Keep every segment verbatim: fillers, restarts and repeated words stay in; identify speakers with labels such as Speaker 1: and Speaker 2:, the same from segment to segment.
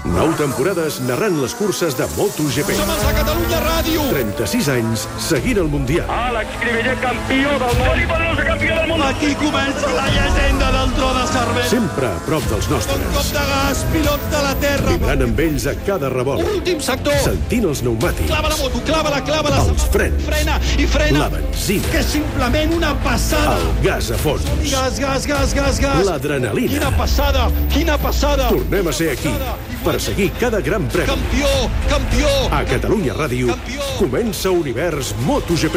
Speaker 1: Nou temporades narrant les curses de MotoGP.
Speaker 2: Som els de Catalunya Ràdio.
Speaker 1: trenta-sis anys seguint el Mundial.
Speaker 3: Àlex Cribiller, campió del món. Felipe Alonso, campió del món.
Speaker 2: Aquí comença la llegenda del tro de Cervera.
Speaker 1: Sempre a prop dels
Speaker 2: Un
Speaker 1: nostres.
Speaker 2: cop de gas, pilot de la terra.
Speaker 1: Vibrant amb ells a cada revolt.
Speaker 2: Últim sector.
Speaker 1: Sentint els pneumàtics.
Speaker 2: Clava la moto, clava-la, clava-la.
Speaker 1: Els frens.
Speaker 2: Frena i frena.
Speaker 1: La benzina.
Speaker 2: Que és simplement una passada.
Speaker 1: El gas a fons.
Speaker 2: Gas, gas, gas, gas, gas.
Speaker 1: L'adrenalina.
Speaker 2: Quina passada, quina passada.
Speaker 1: Tornem a ser aquí per seguir cada gran premi.
Speaker 2: Campió, campió.
Speaker 1: A Catalunya Ràdio
Speaker 2: Campió.
Speaker 1: comença Univers MotoGP.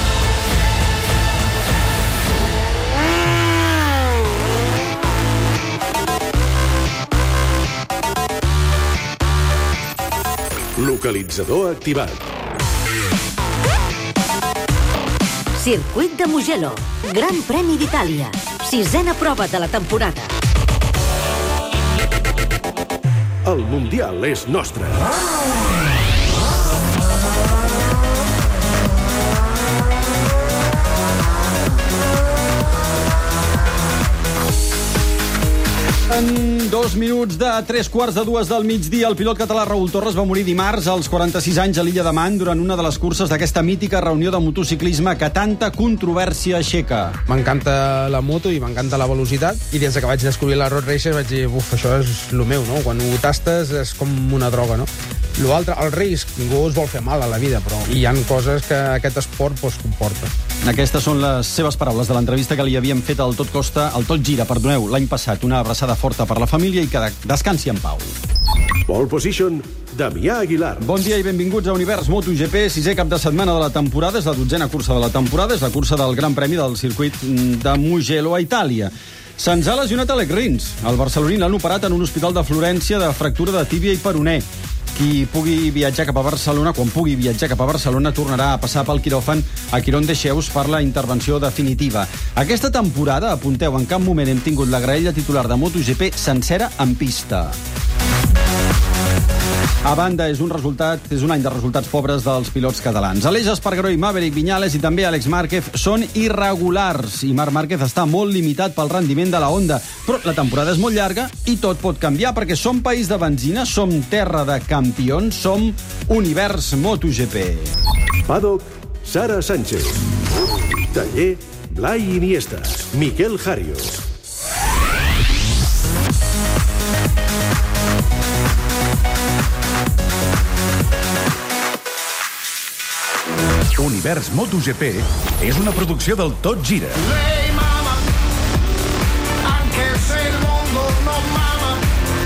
Speaker 1: Localitzador activat.
Speaker 4: Circuit de Mugello, Gran Premi d'Itàlia, sisena prova de la temporada.
Speaker 1: El Mundial és nostre.
Speaker 5: En dos minuts de tres quarts de dues del migdia, el pilot català Raül Torres va morir dimarts als quaranta-sis anys a l'Illa de Man durant una de les curses d'aquesta mítica reunió de motociclisme que tanta controvèrsia aixeca.
Speaker 6: M'encanta la moto i m'encanta la velocitat, i des que vaig descobrir la Road Racer vaig dir, buf, això és el meu, no? Quan ho tastes és com una droga, no? L'altre, el risc, ningú es vol fer mal a la vida, però hi han coses que aquest esport pues, comporta.
Speaker 5: Aquestes són les seves paraules de l'entrevista que li havíem fet al Tot Costa, al Tot Gira, perdoneu, l'any passat. Una abraçada forta per la família i que descansi en pau.
Speaker 1: Pole position, Damià Aguilar.
Speaker 5: Bon dia i benvinguts a Univers MotoGP, sisè cap de setmana de la temporada, és la dotzena cursa de la temporada, és la cursa del Gran Premi del circuit de Mugello a Itàlia. Se'ns ha lesionat Alex Rins. El barceloní l'han operat en un hospital de Florència de fractura de tíbia i peroné. Qui pugui viatjar cap a Barcelona, quan pugui viatjar cap a Barcelona, tornarà a passar pel quiròfan a Quirón de Xeus per la intervenció definitiva. Aquesta temporada, apunteu, en cap moment hem tingut la graella titular de MotoGP sencera en pista. A banda, és un resultat, és un any de resultats pobres dels pilots catalans. Aleix Espargaró i Maverick Viñales i també Àlex Márquez són irregulars i Marc Márquez està molt limitat pel rendiment de la Honda. Però la temporada és molt llarga i tot pot canviar perquè som país de benzina, som terra de campions, som Univers MotoGP.
Speaker 1: Paddock, Sara Sánchez. Taller, Blai Iniesta. Miquel Jario.
Speaker 7: Univers MotoGP és una producció del Tot Gira.
Speaker 8: Lei mama, anche se il mondo non mama,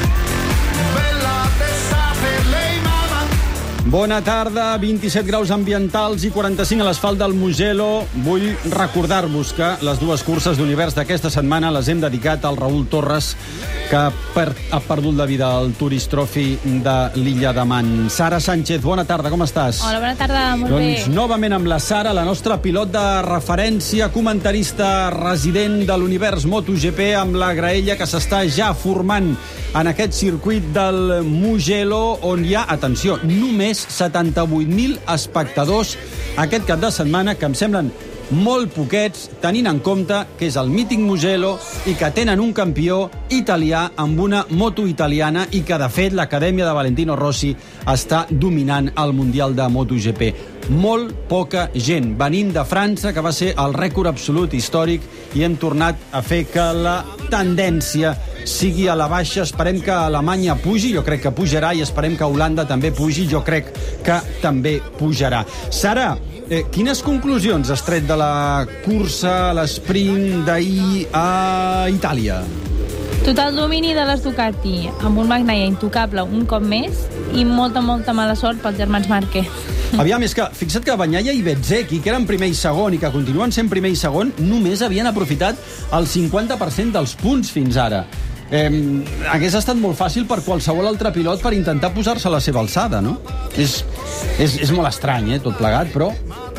Speaker 8: bella d'estate, lei mama.
Speaker 5: Bona tarda, vint-i-set graus ambientals i quaranta-cinc a l'asfalt del Mugello. Vull recordar-vos que les dues curses d'Univers d'aquesta setmana les hem dedicat al Raül Torres, que per, ha perdut la vida al Tourist Trophy de l'Illa de Man. Sara Sánchez, bona tarda, com estàs?
Speaker 9: Hola, bona tarda, molt
Speaker 5: doncs,
Speaker 9: bé.
Speaker 5: novament amb la Sara, la nostra pilot de referència, comentarista resident de l'Univers MotoGP, amb la graella que s'està ja formant en aquest circuit del Mugello, on hi ha, atenció, només setanta-vuit mil espectadors aquest cap de setmana, que em semblen molt poquets, tenint en compte que és el mític Mugello i que tenen un campió italià amb una moto italiana i que, de fet, l'Acadèmia de Valentino Rossi està dominant el Mundial de MotoGP. Molt poca gent, venint de França, que va ser el rècord absolut històric, i hem tornat a fer que la tendència sigui a la baixa. Esperem que Alemanya pugi, jo crec que pujarà, i esperem que Holanda també pugi, jo crec que també pujarà. Sara, eh, quines conclusions has tret de la cursa, l'esprint d'ahir a Itàlia?
Speaker 9: Total domini de les Ducati, amb un Bagnaia intocable un cop més i molta, molta mala sort pels germans Márquez.
Speaker 5: Aviam, és que fixa't que Bagnaia i Bezzecchi, que eren primer i segon i que continuen sent primer i segon, només havien aprofitat el cinquanta per cent dels punts fins ara. Eh, hagués estat molt fàcil per qualsevol altre pilot per intentar posar-se a la seva alçada, no? És, és, és molt estrany, eh, tot plegat, però...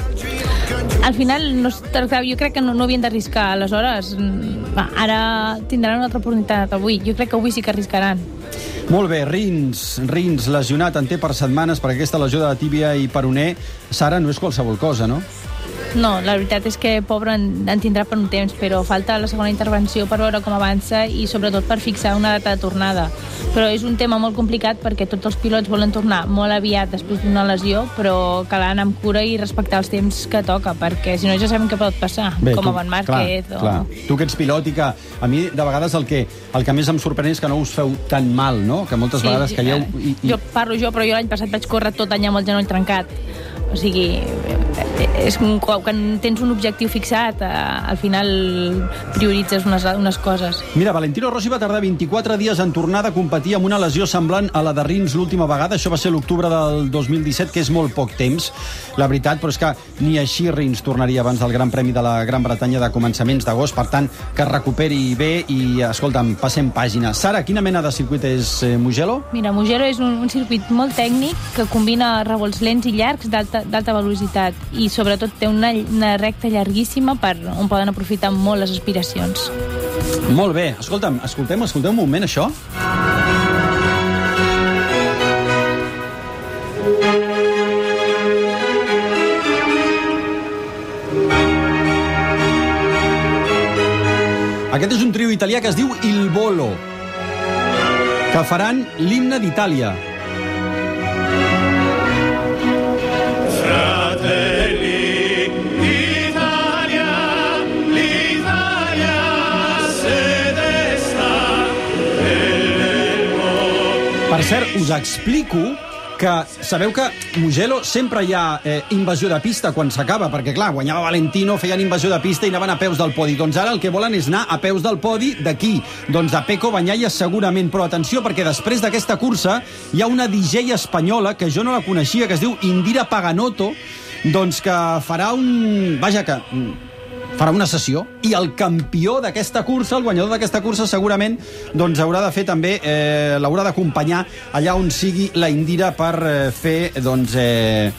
Speaker 9: Al final, no, jo crec que no, no havien d'arriscar. Aleshores, va, ara tindran una altra oportunitat avui. Jo crec que avui sí que arriscaran.
Speaker 5: Molt bé, Rins, Rins lesionat en té per setmanes per aquesta lesió de tíbia i peroné. Sara, no és qualsevol cosa, no?
Speaker 9: No, la veritat és que pobre en, en tindrà per un temps, però falta la segona intervenció per veure com avança i sobretot per fixar una data de tornada. Però és un tema molt complicat perquè tots els pilots volen tornar molt aviat després d'una lesió, però cal anar amb cura i respectar els temps que toca, perquè si no ja sabem què pot passar, Bé, com tu, a Van Márquez.
Speaker 5: Clar, o... clar. Tu que ets pilot i que a mi de vegades el que, el que més em sorprèn és que no us feu tan mal, no? Que moltes sí, vegades calleu... I, i...
Speaker 9: Jo parlo jo, però jo l'any passat vaig córrer tot any amb el genoll trencat. O sigui, és un, quan tens un objectiu fixat, eh, al final prioritzes unes, unes coses.
Speaker 5: Mira, Valentino Rossi va tardar vint-i-quatre dies en tornar de competir amb una lesió semblant a la de Rins l'última vegada. Això va ser l'octubre del dos mil disset, que és molt poc temps, la veritat, però és que ni així Rins tornaria abans del Gran Premi de la Gran Bretanya de començaments d'agost. Per tant, que es recuperi bé i, escolta'm, passem pàgina. Sara, quina mena de circuit és eh, Mugello?
Speaker 9: Mira, Mugello és un, un circuit molt tècnic que combina revolts lents i llargs d'alta d'alta velocitat i sobretot té una, una recta llarguíssima per on poden aprofitar molt les aspiracions.
Speaker 5: Molt bé. Escolta'm, escoltem, escoltem un moment, això. Aquest és un trio italià que es diu Il Volo, que faran l'himne d'Itàlia. Per cert, us explico que sabeu que Mugello sempre hi ha eh, invasió de pista quan s'acaba, perquè clar, guanyava Valentino, feien invasió de pista i anaven a peus del podi. Doncs ara el que volen és anar a peus del podi d'aquí, doncs de Pecco Bagnaia segurament. Però atenció, perquè després d'aquesta cursa hi ha una D J espanyola que jo no la coneixia, que es diu Indira Paganotto, doncs que farà un... Vaja, que... farà una sessió, i el campió d'aquesta cursa, el guanyador d'aquesta cursa, segurament doncs haurà de fer també, eh, l'haurà d'acompanyar allà on sigui la Indira per eh, fer, doncs... Eh,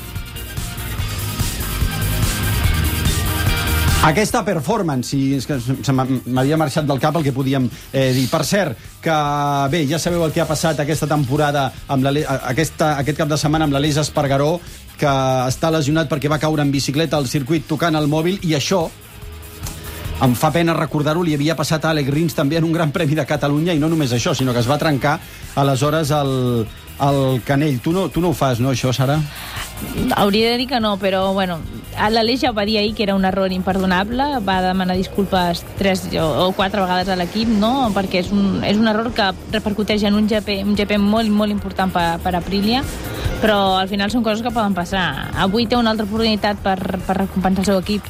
Speaker 5: aquesta performance, i és que m'havia marxat del cap el que podíem eh, dir. Per cert, que bé, ja sabeu el que ha passat aquesta temporada, amb la, aquesta, aquest cap de setmana amb l'Aleix Espargaró, que està lesionat perquè va caure en bicicleta al circuit tocant el mòbil, i això, em fa pena recordar-ho, li havia passat a Alex Rins també en un Gran Premi de Catalunya, i no només això, sinó que es va trencar aleshores el, el canell. Tu no, tu no ho fas, no, això, Sara?
Speaker 9: Hauria de dir que no, però bueno, l'Aleix ja va dir ahir que era un error imperdonable, va demanar disculpes tres o quatre vegades a l'equip, no? Perquè és un, és un error que repercuteix en un G P, un G P molt, molt important per, per Aprilia, però al final són coses que poden passar. Avui té una altra oportunitat per, per recompensar el seu equip.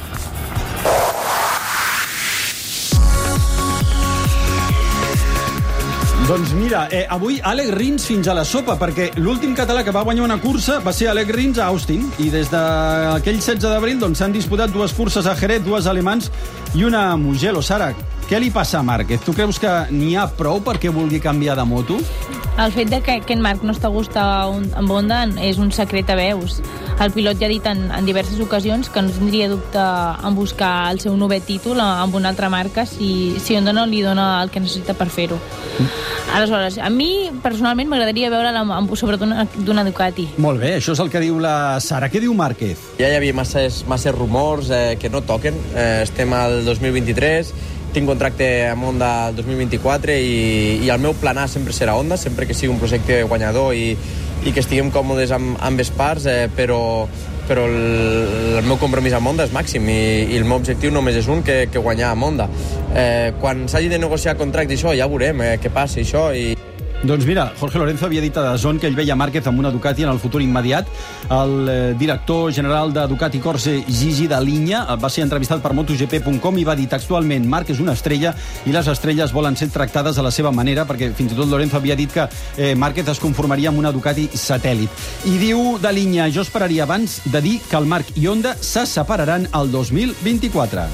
Speaker 5: Doncs mira, eh, avui Alex Rins fins a la sopa, perquè l'últim català que va guanyar una cursa va ser Alex Rins a Austin, i des d'aquell setze d'abril doncs, s'han disputat dues curses a Jerez, dues alemans i una a Mugello. Sara, què li passa a Márquez? Tu creus que n'hi ha prou perquè vulgui canviar de moto?
Speaker 9: El fet de que, que en Marc no està a gust amb Honda és un secret a veus. El pilot ja ha dit en, en diverses ocasions que no tindria dubte en buscar el seu novè títol amb una altra marca si, si Honda no li dona el que necessita per fer-ho. Mm. Aleshores, a mi personalment m'agradaria veure-la amb, sobretot d'una Ducati.
Speaker 5: Molt bé, això és el que diu la Sara. Què diu Márquez?
Speaker 10: Ja hi havia masses, masses rumors eh, que no toquen. Eh, estem al dos mil vint-i-tres, tinc contracte amb Honda el dos mil vint-i-quatre i, i el meu plan A sempre serà Honda, sempre que sigui un projecte guanyador i, i que estiguem còmodes amb ambes parts, eh, però, però el, el meu compromís amb Honda és màxim i, i el meu objectiu només és un, que, que guanyar amb Honda. Eh, quan s'hagi de negociar contracte i això, ja veurem eh, què passa i això. I...
Speaker 5: Doncs mira, Jorge Lorenzo havia dit a DAZN que ell veia Márquez amb una Ducati en el futur immediat. El eh, director general de Ducati Corse, Gigi Dall'Igna, va ser entrevistat per MotoGP punt com i va dir textualment: Marc és una estrella i les estrelles volen ser tractades a la seva manera, perquè fins i tot Lorenzo havia dit que eh, Márquez es conformaria amb una Ducati satèl·lit. I diu Dall'Igna: jo esperaria abans de dir que el Marc i Honda se separaran el dos mil vint-i-quatre.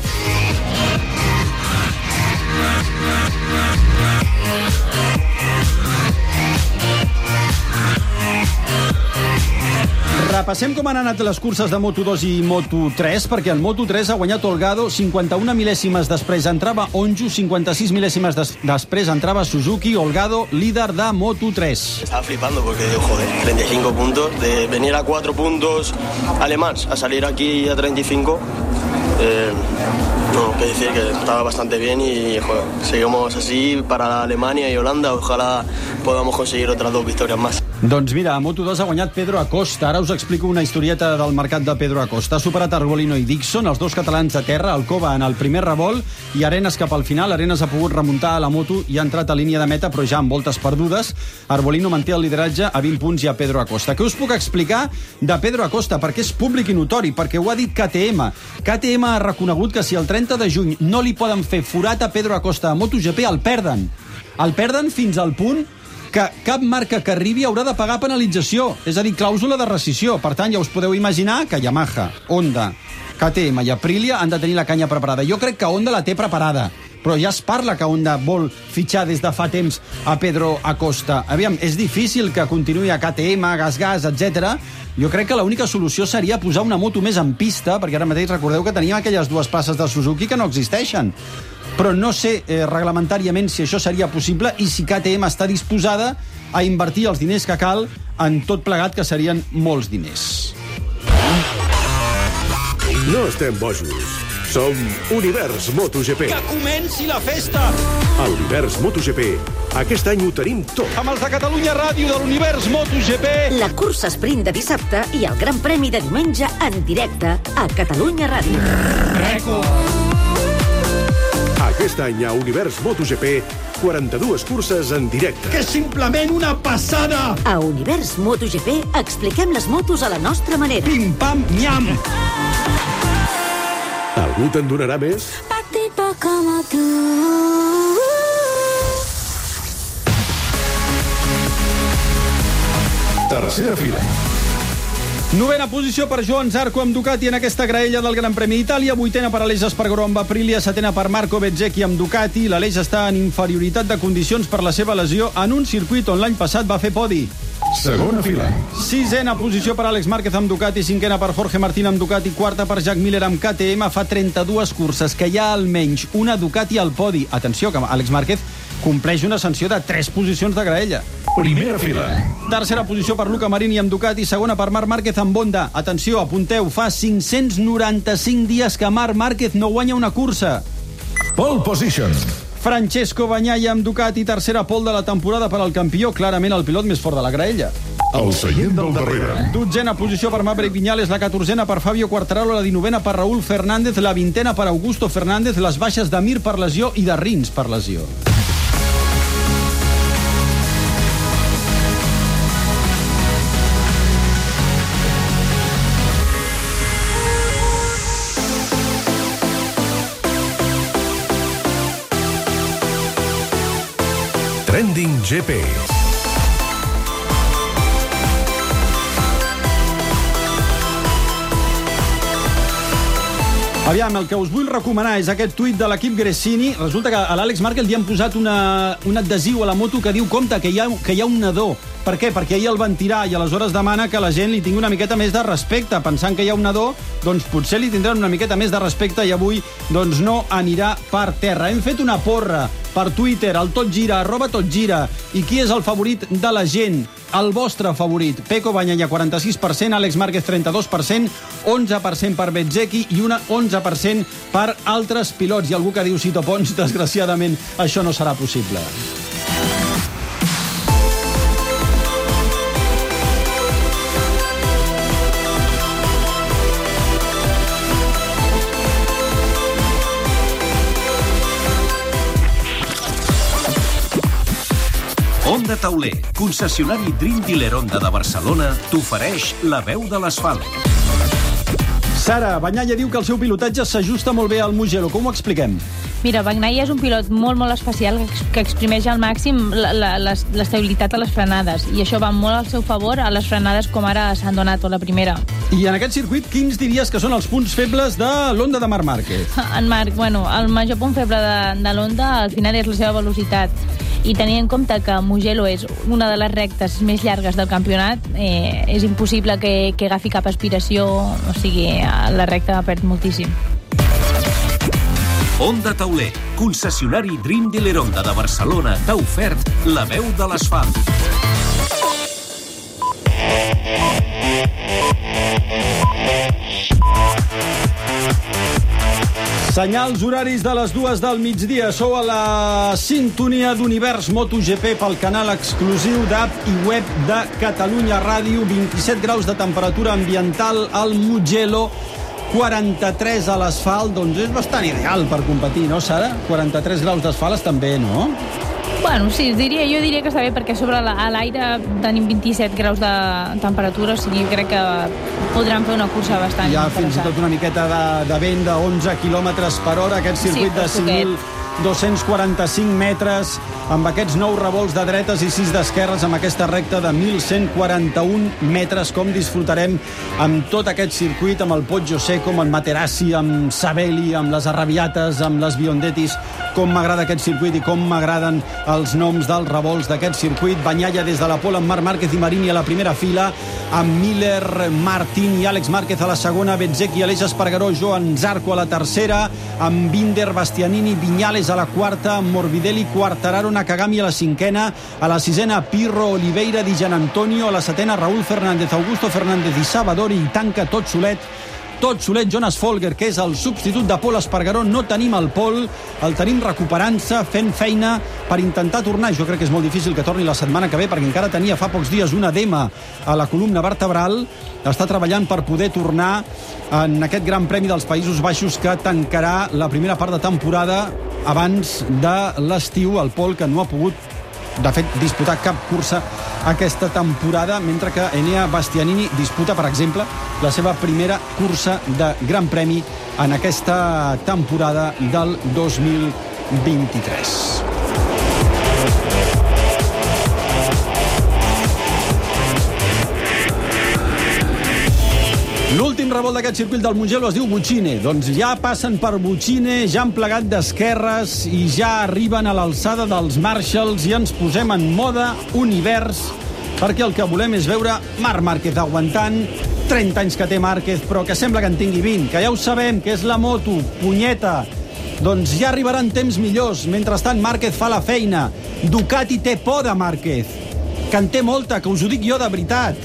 Speaker 5: Repassem com han anat les curses de Moto dos i Moto tres, perquè el Moto tres ha guanyat Holgado, cinquanta-una mil·lèsimes després entrava Onju, cincuenta-seis mil·lèsimes des després entrava Suzuki, Holgado, líder de Moto tres.
Speaker 11: Estaba flipando porque digo, joder, treinta y cinco puntos, de venir a cuatro puntos alemanes a salir aquí a treinta y cinco, eh, no, que decir que estaba bastante bien y joder, seguimos así para Alemania y Holanda, ojalá podamos conseguir otras dos victorias más.
Speaker 5: Doncs mira, a Moto dos ha guanyat Pedro Acosta. Ara us explico una historieta del mercat de Pedro Acosta. Ha superat Arbolino i Dixon, els dos catalans a terra, Alcoba en el primer revolt i Arenas cap al final. Arenas ha pogut remuntar a la moto i ha entrat a línia de meta, però ja amb voltes perdudes. Arbolino manté el lideratge a vint punts i a Pedro Acosta. Què us puc explicar de Pedro Acosta? Perquè és públic i notori, perquè ho ha dit K T M. K T M ha reconegut que si el trenta de juny no li poden fer forat a Pedro Acosta a MotoGP, el perden. El perden fins al punt que cap marca que arribi haurà de pagar penalització, és a dir, clàusula de rescissió. Per tant, ja us podeu imaginar que Yamaha, Honda, K T M i Aprilia han de tenir la canya preparada. Jo crec que Honda la té preparada, però ja es parla que Honda vol fitxar des de fa temps a Pedro Acosta. Aviam, és difícil que continuï a K T M, Gas Gas, etcètera. Jo crec que l'única solució seria posar una moto més en pista, perquè ara mateix recordeu que teníem aquelles dues places de Suzuki que no existeixen. Però no sé eh, reglamentàriament si això seria possible i si K T M està disposada a invertir els diners que cal en tot plegat, que serien molts diners.
Speaker 1: No estem bojos. Som Univers MotoGP.
Speaker 2: Que comenci la festa!
Speaker 1: A l'Univers MotoGP aquest any ho tenim tot.
Speaker 2: Amb els de Catalunya Ràdio de l'Univers MotoGP.
Speaker 4: La cursa sprint de dissabte i el Gran Premi de diumenge en directe a Catalunya Ràdio.
Speaker 2: Rècord!
Speaker 1: Aquest any a Univers MotoGP, quaranta-dues curses en directe.
Speaker 2: Que és simplement una passada!
Speaker 4: A Univers MotoGP expliquem les motos a la nostra manera.
Speaker 2: Pim-pam-nyam!
Speaker 1: Algú te'n donarà més?
Speaker 8: Tipo como tú.
Speaker 1: Tercera fila.
Speaker 5: Novena posició per Joan Zarco amb Ducati en aquesta graella del Gran Premi d'Itàlia. Vuitena per Aleix Espargaró amb Aprilia. Setena per Marco Bezzecchi amb Ducati. L'Aleix està en inferioritat de condicions per la seva lesió en un circuit on l'any passat va fer podi.
Speaker 1: Segona fila.
Speaker 5: Sisena posició per Àlex Márquez amb Ducati. Cinquena per Jorge Martín amb Ducati. Quarta per Jack Miller amb K T M. Fa trenta-dues curses que hi ha almenys una Ducati al podi. Atenció, que Àlex Márquez compleix una sanció de tres posicions de graella.
Speaker 1: Primera fila.
Speaker 5: Tercera posició per Luca Marini amb Ducati. Segona per Marc Márquez amb Honda. Atenció, apunteu, fa cinc-cents noranta-cinc dies que Marc Márquez no guanya una cursa.
Speaker 1: Pole position.
Speaker 5: Francesco Bagnaia amb Ducati. Tercera pole de la temporada per al campió, clarament el pilot més fort de la graella.
Speaker 1: El seient del darrere.
Speaker 5: Dotzena posició per Maverick Viñales, la catorzena per Fabio Quartararo, la dinovena per Raúl Fernández, la vintena per Augusto Fernández, les baixes de Mir per lesió i de Rins per lesió.
Speaker 1: Trending G P.
Speaker 5: Aviam, el que us vull recomanar és aquest tuit de l'equip Gresini. Resulta que a l'Àlex Márquez li han posat una, un adhesiu a la moto que diu compte, que hi ha, que hi ha un nadó. Per què? Perquè ahir el van tirar i aleshores demana que la gent li tingui una miqueta més de respecte. Pensant que hi ha un nadó, doncs potser li tindran una miqueta més de respecte i avui doncs no anirà per terra. Hem fet una porra per Twitter, el Tot Gira, arroba Tot Gira. I qui és el favorit de la gent? El vostre favorit. Pecco Bagnaia, quaranta-sis per cent, Àlex Márquez, trenta-dos per cent, onze per cent per Bezzecchi i un onze per cent per altres pilots. I algú que diu Sito Pons, desgraciadament, això no serà possible.
Speaker 12: Honda Tauler, concessionari Dream Dealer Honda de Barcelona, t'ofereix la veu de l'asfalt.
Speaker 5: Sara, Bagnaia diu que el seu pilotatge s'ajusta molt bé al Mugello. Com ho expliquem?
Speaker 9: Mira, Bagnaia és un pilot molt, molt especial que exprimeix al màxim l'estabilitat a les frenades i això va molt al seu favor a les frenades com ara a San Donato, la primera.
Speaker 5: I en aquest circuit, quins diries que són els punts febles de l'Honda de Marc Márquez?
Speaker 9: En Marc, bueno, el major punt feble de, de l'Honda al final és la seva velocitat. i tenint en compte que Mugello és una de les rectes més llargues del campionat, eh, és impossible que, que agafi cap aspiració, o sigui, la recta perd moltíssim.
Speaker 12: Honda Tauler, concessionari Dream Dealer Honda de Barcelona, t'ha ofert la veu de l'asfalt.
Speaker 5: Senyals horaris de les dues del migdia. Sou a la sintonia d'Univers MotoGP pel canal exclusiu d'app i web de Catalunya Ràdio. vint-i-set graus de temperatura ambiental al Mugello, quaranta-tres a l'asfalt. Doncs és bastant ideal per competir, no, Sara? quaranta-tres graus d'asfalt estan bé, no?
Speaker 9: Bueno, sí, diria, jo diria que està bé, perquè sobre la, a l'aire tenim vint-i-set graus de temperatura, o sigui, crec que podran fer una cursa bastant
Speaker 5: Hi ha
Speaker 9: interessant.
Speaker 5: fins i tot una miqueta de, de vent de onze quilòmetres per hora, aquest circuit
Speaker 9: Sí,
Speaker 5: de cinc mil dos-cents quaranta-cinc metres, amb aquests nou revolts de dretes i sis d'esquerres, amb aquesta recta de mil cent quaranta-un metres. Com disfrutarem amb tot aquest circuit, amb el Poggio Secco, amb el Materassi, amb Sabelli, amb les Arrabiates, amb les Biondettis. Com m'agrada aquest circuit i com m'agraden els noms dels revolts d'aquest circuit. Banyalla des de la pole amb Marc Márquez i Marini a la primera fila, amb Miller, Martín i Àlex Márquez a la segona, Bezzecchi, Aleix Espargaró, Joan Zarco a la tercera, amb Binder, Bastianini, Viñales a la quarta, Morbidelli, Quartararo, Nakagami a la cinquena, a la sisena Pirro, Oliveira, Di Gianantonio, a la setena Raúl Fernández, Augusto Fernández i Savadori, i tanca tot solet tot solet Jonas Folger, que és el substitut de Pol Espargaró. No tenim el Pol, el tenim recuperant-se, fent feina per intentar tornar. Jo crec que és molt difícil que torni la setmana que ve, perquè encara tenia fa pocs dies un edema a la columna vertebral. Està treballant per poder tornar en aquest Gran Premi dels Països Baixos, que tancarà la primera part de temporada abans de l'estiu. El Pol, que no ha pogut, de fet, disputar cap cursa aquesta temporada, mentre que Enea Bastianini disputa, per exemple, la seva primera cursa de Gran Premi en aquesta temporada del dos mil vint-i-tres. L'últim revolt d'aquest circuit del Mugello es diu Buccine. Doncs ja passen per Buccine, ja han plegat d'esquerres i ja arriben a l'alçada dels Marshalls i ens posem en moda univers, perquè el que volem és veure Marc Márquez aguantant. Trenta anys que té Márquez, però que sembla que en tingui vint, que ja ho sabem, que és la moto, punyeta. Doncs ja arribaran temps millors. Mentrestant, Márquez fa la feina. Ducati té por de Márquez, que en té molta, que us ho dic jo de veritat,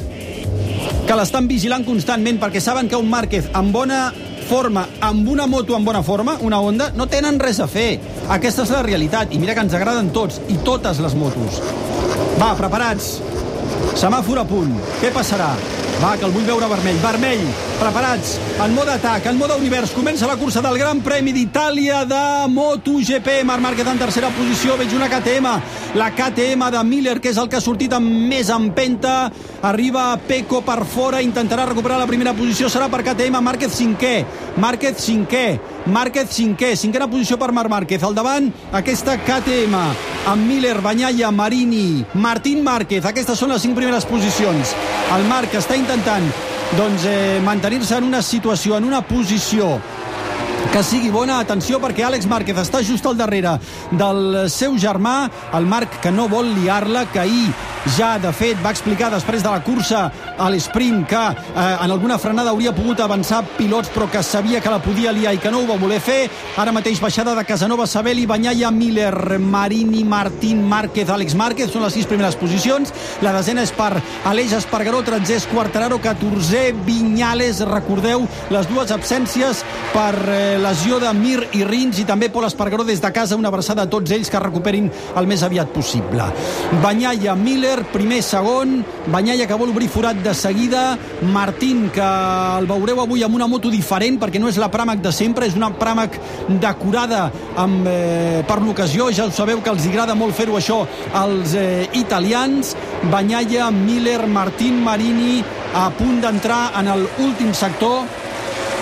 Speaker 5: que l'estan vigilant constantment, perquè saben que un Márquez amb bona forma, amb una moto en bona forma, una Honda, no tenen res a fer. Aquesta és la realitat, i mira que ens agraden tots i totes les motos. Va, preparats. Semàfor a punt. Què passarà? Va, que el vull veure vermell. Vermell. Preparats. En mode atac, en mode univers. Comença la cursa del Gran Premi d'Itàlia de MotoGP. Marc Márquez en tercera posició. Veig una K T M. La K T M de Miller, que és el que ha sortit amb més empenta. Arriba Pecco per fora. Intentarà recuperar la primera posició. Serà per K T M. Márquez cinquè. Márquez cinquè. Márquez cinquè. Cinquena posició per Marc Márquez. Al davant, aquesta K T M. Amb Miller, Bagnaia, Marini, Martín Márquez. Aquestes són les cinc primeres posicions. El Marc està intentant doncs, eh, mantenir-se en una situació, en una posició que sigui bona. Atenció, perquè Àlex Márquez està just al darrere del seu germà, el Marc, que no vol liar-la, que ahir ja, de fet, va explicar després de la cursa a l'esprint que eh, en alguna frenada hauria pogut avançar pilots, però que sabia que la podia liar i que no ho va voler fer. Ara mateix baixada de Casanova, Sabelli, Bagnaia, Miller, Marini, Martín, Márquez, Àlex Márquez, són les sis primeres posicions. La desena és per Aleix Espargaró, tretzè és Quartararo, catorzè Viñales. Recordeu les dues absències per eh, lesió de Mir i Rins, i també Pol Espargaró des de casa. Una abraçada a tots ells, que recuperin el més aviat possible. Bagnaia, Miller, primer, segon. Bagnaia, que vol obrir forat de seguida. Martín, que el veureu avui amb una moto diferent, perquè no és la Pramac de sempre, és una Pramac decorada amb, eh, per l'ocasió. Ja ho sabeu que els agrada molt fer-ho això als eh, italians. Bagnaia, Miller, Martín, Marini a punt d'entrar en l'últim sector.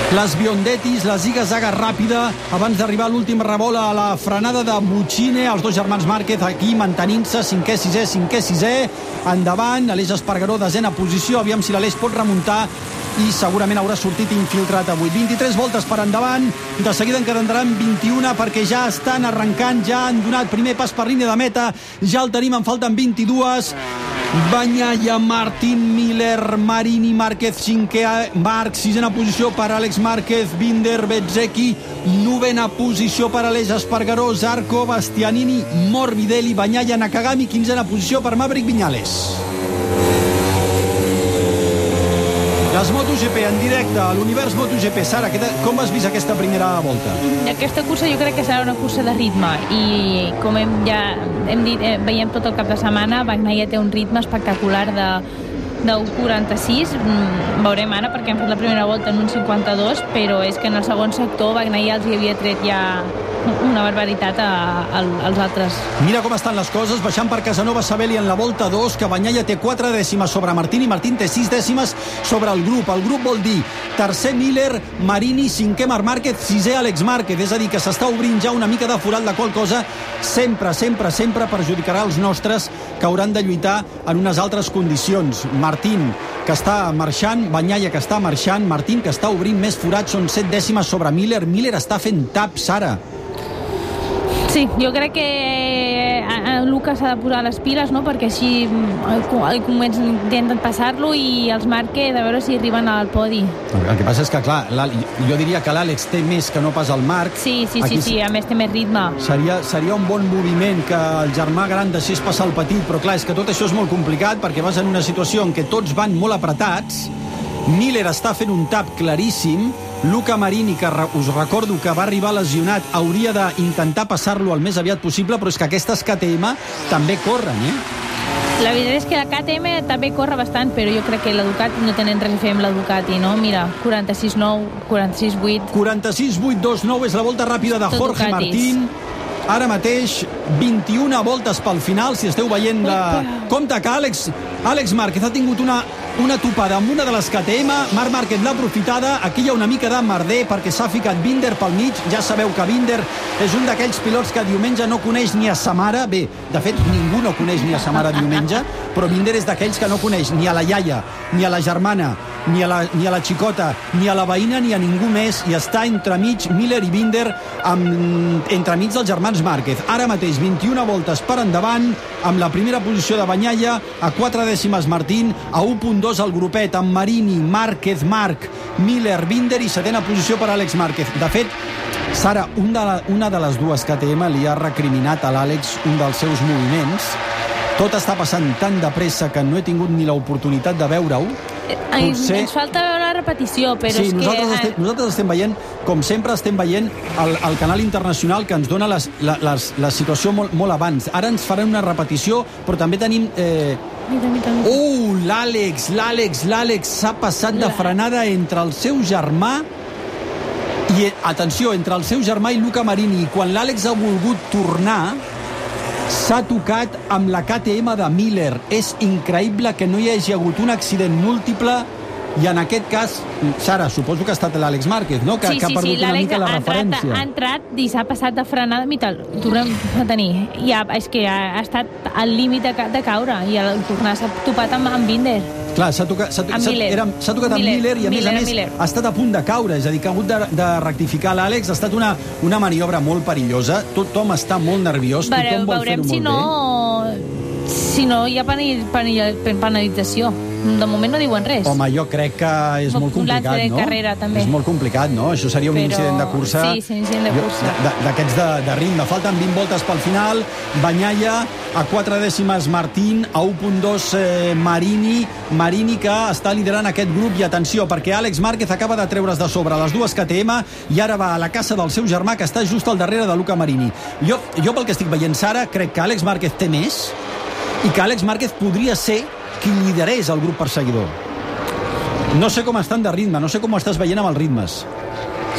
Speaker 5: Les Biondetis, la ziga-zaga ràpida abans d'arribar a l'últim revolt a la frenada de Buccine, els dos germans Márquez aquí mantenint-se, cinquè, sisè, cinquè, sisè, endavant, Aleix Espargaró, desena posició, aviam si l'Aleix pot remuntar i segurament haurà sortit infiltrat avui. vint-i-tres voltes per endavant, de seguida en quedaran vint-i-una perquè ja estan arrencant, ja han donat primer pas per línia de meta, ja el tenim, en falten vint-i-dues. Bagnaia, Martín, Miller, Marini, Márquez, cinquè, Marc, sisena posició per Àlex Márquez, Binder, Bezzecchi, novena posició per Aleix Espargaró, Zarco, Bastianini, Morbidelli, Bagnaia, Nakagami, quinzena posició per Maverick Viñales. Les MotoGP en directe a l'Univers MotoGP. Sara, com has vist aquesta primera volta?
Speaker 9: Aquesta cursa jo crec que serà una cursa de ritme i com hem ja hem dit, eh, veiem tot el cap de setmana, Bagnaia té un ritme espectacular de de un quaranta-sis, mm, veurem ara perquè hem fet la primera volta en un cinquanta-dos, però és que en el segon sector Bagnaia els hi havia tret ja una barbaritat a, a, als altres.
Speaker 5: Mira com estan les coses, baixant per Casanova Sabelli en la volta dos, que Bagnaia té quatre dècimes sobre Martín i Martín té sis dècimes sobre el grup. El grup vol dir tercer Miller, Marini, cinquè Marc Márquez, sisè Àlex Márquez, és a dir, que s'està obrint ja una mica de forat, la qual cosa sempre, sempre, sempre perjudicarà els nostres que hauran de lluitar en unes altres condicions. Martín, que està marxant, Bagnaia, que està marxant, Martín, que està obrint més forat, són set dècimes sobre Miller. Miller està fent tap, Sara.
Speaker 9: Sí, jo crec que Lucas s'ha de posar les piles, no? Perquè així intenten passar-lo i els Márquez a veure si arriben al podi.
Speaker 5: El que passa és que, clar, jo diria que l'Àlex té més que no pas el Marc.
Speaker 9: Sí, sí, sí, sí, a més té més ritme.
Speaker 5: Seria, seria un bon moviment que el germà gran deixés passar el petit, però clar, és que tot això és molt complicat perquè vas en una situació en què tots van molt apretats. Miller està fent un tap claríssim. Luca Marini, que us recordo que va arribar lesionat, hauria d'intentar passar-lo el més aviat possible, però és que aquestes K T M també corren, eh?
Speaker 9: La veritat és que la K T M també corre bastant, però jo crec que la Ducati no tenen res a fer amb la Ducati, no? Mira, quaranta-sis nou, quaranta-sis vuit...
Speaker 5: quaranta-sis vuit dos nou és la volta ràpida de Jorge Martín. Ara mateix, vint-i-una voltes pel final, si esteu veient la... Compte que Àlex, Àlex Márquez ha tingut una, una topada amb una de les K T M, Marc Márquez l'ha aprofitada, aquí hi ha una mica de merder perquè s'ha ficat Binder pel mig, ja sabeu que Binder és un d'aquells pilots que diumenge no coneix ni a sa mare, bé, de fet ningú no coneix ni a sa mare diumenge, però Binder és d'aquells que no coneix ni a la iaia, ni a la germana, ni a la, ni a la xicota, ni a la veïna, ni a ningú més, i està entremig Miller i Binder, amb, entremig dels germans Márquez. Ara mateix, vint-i-una voltes per endavant, amb la primera posició de Bagnaia, a quatre dècimes Martín, a u punt dos el grupet, amb Marini, Márquez, Marc, Miller, Binder i setena posició per Àlex Márquez. De fet, Sara, un de la, una de les dues K T M li ha recriminat a l'Àlex un dels seus moviments. Tot està passant tan de pressa que no he tingut ni l'oportunitat de veure-ho.
Speaker 9: Ai, Potser... Ens falta veure la repetició, però
Speaker 5: sí,
Speaker 9: és
Speaker 5: nosaltres
Speaker 9: que...
Speaker 5: Estem, nosaltres estem veient, com sempre estem veient, el, el canal internacional que ens dona les, la, les, la situació molt, molt abans. Ara ens faran una repetició, però també tenim... Eh...
Speaker 9: Mira, mira, mira.
Speaker 5: Uh, l'Àlex, l'Àlex, l'Àlex s'ha passat de frenada entre el seu germà i, atenció, entre el seu germà i Luca Marini. I quan l'Àlex ha volgut tornar, s'ha tocat amb la K T M de Miller. És increïble que no hi hagi hagut un accident múltiple i en aquest cas, Sara, suposo que ha estat l'Àlex Márquez, no? Que,
Speaker 9: sí, sí,
Speaker 5: que ha perdut
Speaker 9: sí,
Speaker 5: una mica la
Speaker 9: ha
Speaker 5: referència.
Speaker 9: Entrat, ha entrat i s'ha passat de frenada, mira, el tornem a tenir. Ja, és que ha, ha estat al límit de, de caure i al tornar s'ha topat amb, amb Binder.
Speaker 5: Clar, s'ha tocat, s'ha,
Speaker 9: amb
Speaker 5: s'ha,
Speaker 9: Miller.
Speaker 5: era, s'ha tocat amb Miller, Miller i a
Speaker 9: Miller,
Speaker 5: més a més
Speaker 9: Miller.
Speaker 5: ha estat a punt de caure, és a dir, que ha hagut de, de rectificar l'Àlex. Ha estat una, una maniobra molt perillosa, tothom està molt nerviós,
Speaker 9: Veureu,
Speaker 5: tothom vol fer-ho
Speaker 9: si
Speaker 5: molt
Speaker 9: no,
Speaker 5: bé.
Speaker 9: Si no hi ha penalització. De moment no diuen res.
Speaker 5: Home, jo crec que és molt complicat,
Speaker 9: de
Speaker 5: no?
Speaker 9: carrera, també.
Speaker 5: És molt complicat, no? Això seria un
Speaker 9: Però...
Speaker 5: incident de cursa.
Speaker 9: Sí, sí, incident de cursa.
Speaker 5: D'aquests de, de ritme. Falten vint voltes pel final. Bagnaia, a quatre dècimes Martín, a u punt dos eh, Marini. Marini que està liderant aquest grup. I atenció, perquè Àlex Márquez acaba de treure's de sobre les dues K T M i ara va a la casa del seu germà, que està just al darrere de Luca Marini. Jo, jo pel que estic veient, Sara, crec que Àlex Márquez té més i que Àlex Márquez podria ser qui liderés el grup perseguidor. No sé com estan de ritme, no sé com ho estàs veient amb els ritmes.
Speaker 9: Sí,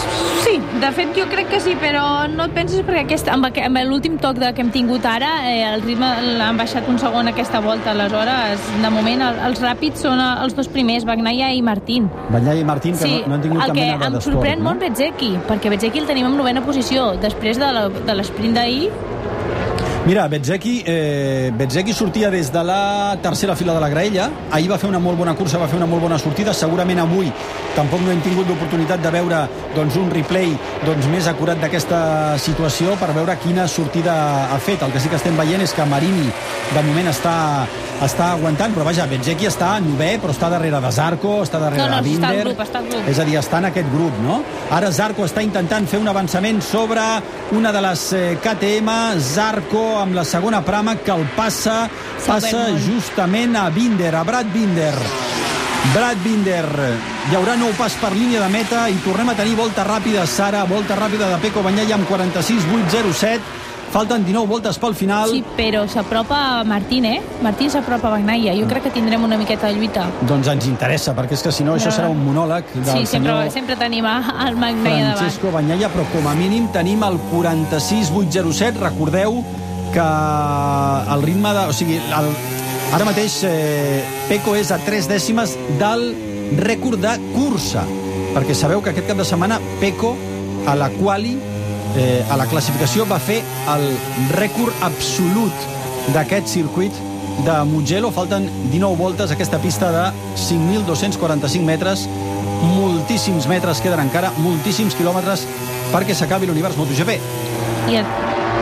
Speaker 9: Sí, de fet jo crec que sí, però no et penses perquè aquest, amb, aqu- amb l'últim toc de, que hem tingut ara, eh, el ritme l'han baixat un segon aquesta volta, aleshores, de moment el, els ràpids són els dos primers, Bagnaia i Martín.
Speaker 5: Bagnaia i Martín, que
Speaker 9: Sí,
Speaker 5: no, no han tingut
Speaker 9: el
Speaker 5: cap
Speaker 9: que
Speaker 5: mena
Speaker 9: em
Speaker 5: d'esport.
Speaker 9: sorprèn
Speaker 5: no?
Speaker 9: molt Bezzecchi, perquè Bezzecchi el tenim en novena posició, després de la- de l'esprint d'ahir.
Speaker 5: Mira, Bezzecchi, eh, Bezzecchi sortia des de la tercera fila de la graella. Ahir va fer una molt bona cursa, va fer una molt bona sortida. Segurament avui tampoc no hem tingut l'oportunitat de veure doncs, un replay doncs, més acurat d'aquesta situació per veure quina sortida ha fet. El que sí que estem veient és que Marini de moment està, està aguantant, però vaja, Bezzecchi està novè, però està darrere de Zarco, està darrere
Speaker 9: No, no,
Speaker 5: de
Speaker 9: està al
Speaker 5: Binder.
Speaker 9: grup, està al grup.
Speaker 5: És a dir, està en aquest grup, no? Ara Zarco està intentant fer un avançament sobre una de les eh, K T M, Zarco amb la segona prama que el passa, passa justament a Binder, a Brad Binder. Brad Binder, hi haurà nou pas per línia de meta i tornem a tenir volta ràpida, Sara, volta ràpida de Pecco Bagnaia amb quaranta-sis vuit zero set. Falten dinou voltes pel final.
Speaker 9: Sí, però s'apropa Martín, eh? Martín s'apropa a Bagnaia. Jo crec que tindrem una miqueta de lluita.
Speaker 5: Doncs ens interessa, perquè és que si no, això
Speaker 9: No.
Speaker 5: serà un monòleg del
Speaker 9: Sí, sempre,
Speaker 5: senyor
Speaker 9: sempre tenim a- el Bagnaia davant.
Speaker 5: Francesco Bagnaia, però com a mínim tenim el quaranta-sis vuit zero set. Recordeu que el ritme de... O sigui, el, ara mateix eh, Pecco és a tres dècimes del rècord de cursa, perquè sabeu que aquest cap de setmana Pecco a la quali, eh, a la classificació, va fer el rècord absolut d'aquest circuit de Mugello. Falten dinou voltes, aquesta pista de cinc mil dos-cents quaranta-cinc metres, moltíssims metres queden encara, moltíssims quilòmetres perquè s'acabi l'univers MotoGP.
Speaker 9: I el...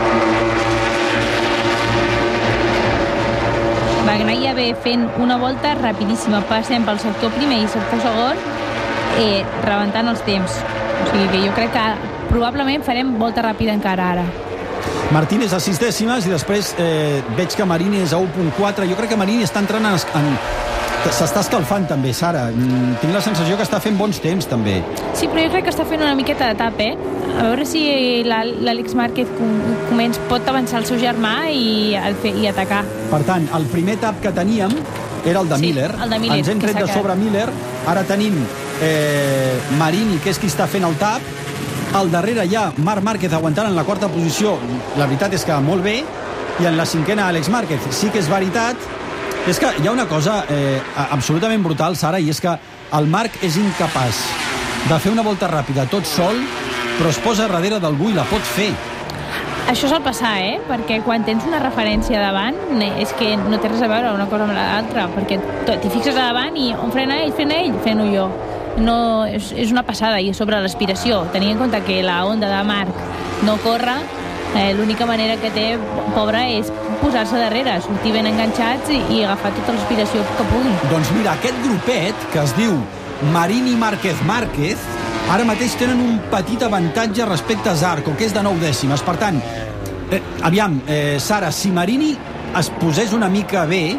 Speaker 9: Bagnaia ve fent una volta rapidíssima. Passem pel sector primer i sector segon, eh, rebentant els temps. O sigui que jo crec que probablement farem volta ràpida encara ara.
Speaker 5: Martín és a sis dècimes i després eh, veig que Marini és a u punt quatre. Jo crec que Marini està entrant en... en s'està escalfant també, Sara. Mm, tinc la sensació que està fent bons temps també.
Speaker 9: Sí, però jo crec que està fent una miqueta de tap, eh? A veure si l'Àlex Márquez començ, pot avançar el seu germà i, i atacar.
Speaker 5: Per tant, el primer tap que teníem era el de
Speaker 9: Sí,
Speaker 5: Miller.
Speaker 9: el de Miller,
Speaker 5: Ens hem
Speaker 9: que
Speaker 5: tret
Speaker 9: s'ha
Speaker 5: de sobre
Speaker 9: quedat.
Speaker 5: Miller. Ara tenim eh, Marini, que és qui està fent el tap. Al darrere hi ha Marc Márquez aguantant en la quarta posició. La veritat és que molt bé. I en la cinquena, Àlex Márquez. Sí que és veritat. És que hi ha una cosa eh, absolutament brutal, Sara, i és que el Marc és incapaç de fer una volta ràpida tot sol, però es posa darrere d'algú i la pot fer.
Speaker 9: Això sol passar, eh? Perquè quan tens una referència davant, és que no té res a veure una cosa amb l'altra, perquè t'hi fixes a davant i on frena ell, frena ell, freno jo. No, és, és una passada, i sobre l'aspiració, tenint en compte que la Honda de Marc no corre, eh, l'única manera que té, pobra, és posar-se darrere, sortir ben enganxats i, i agafar tota l'aspiració que pugui.
Speaker 5: Doncs mira, aquest grupet, que es diu Marini Márquez Márquez, ara mateix tenen un petit avantatge respecte a Zarco, que és de nou dècimes. Per tant, eh, aviam, eh, Sara, si Marini es posés una mica bé,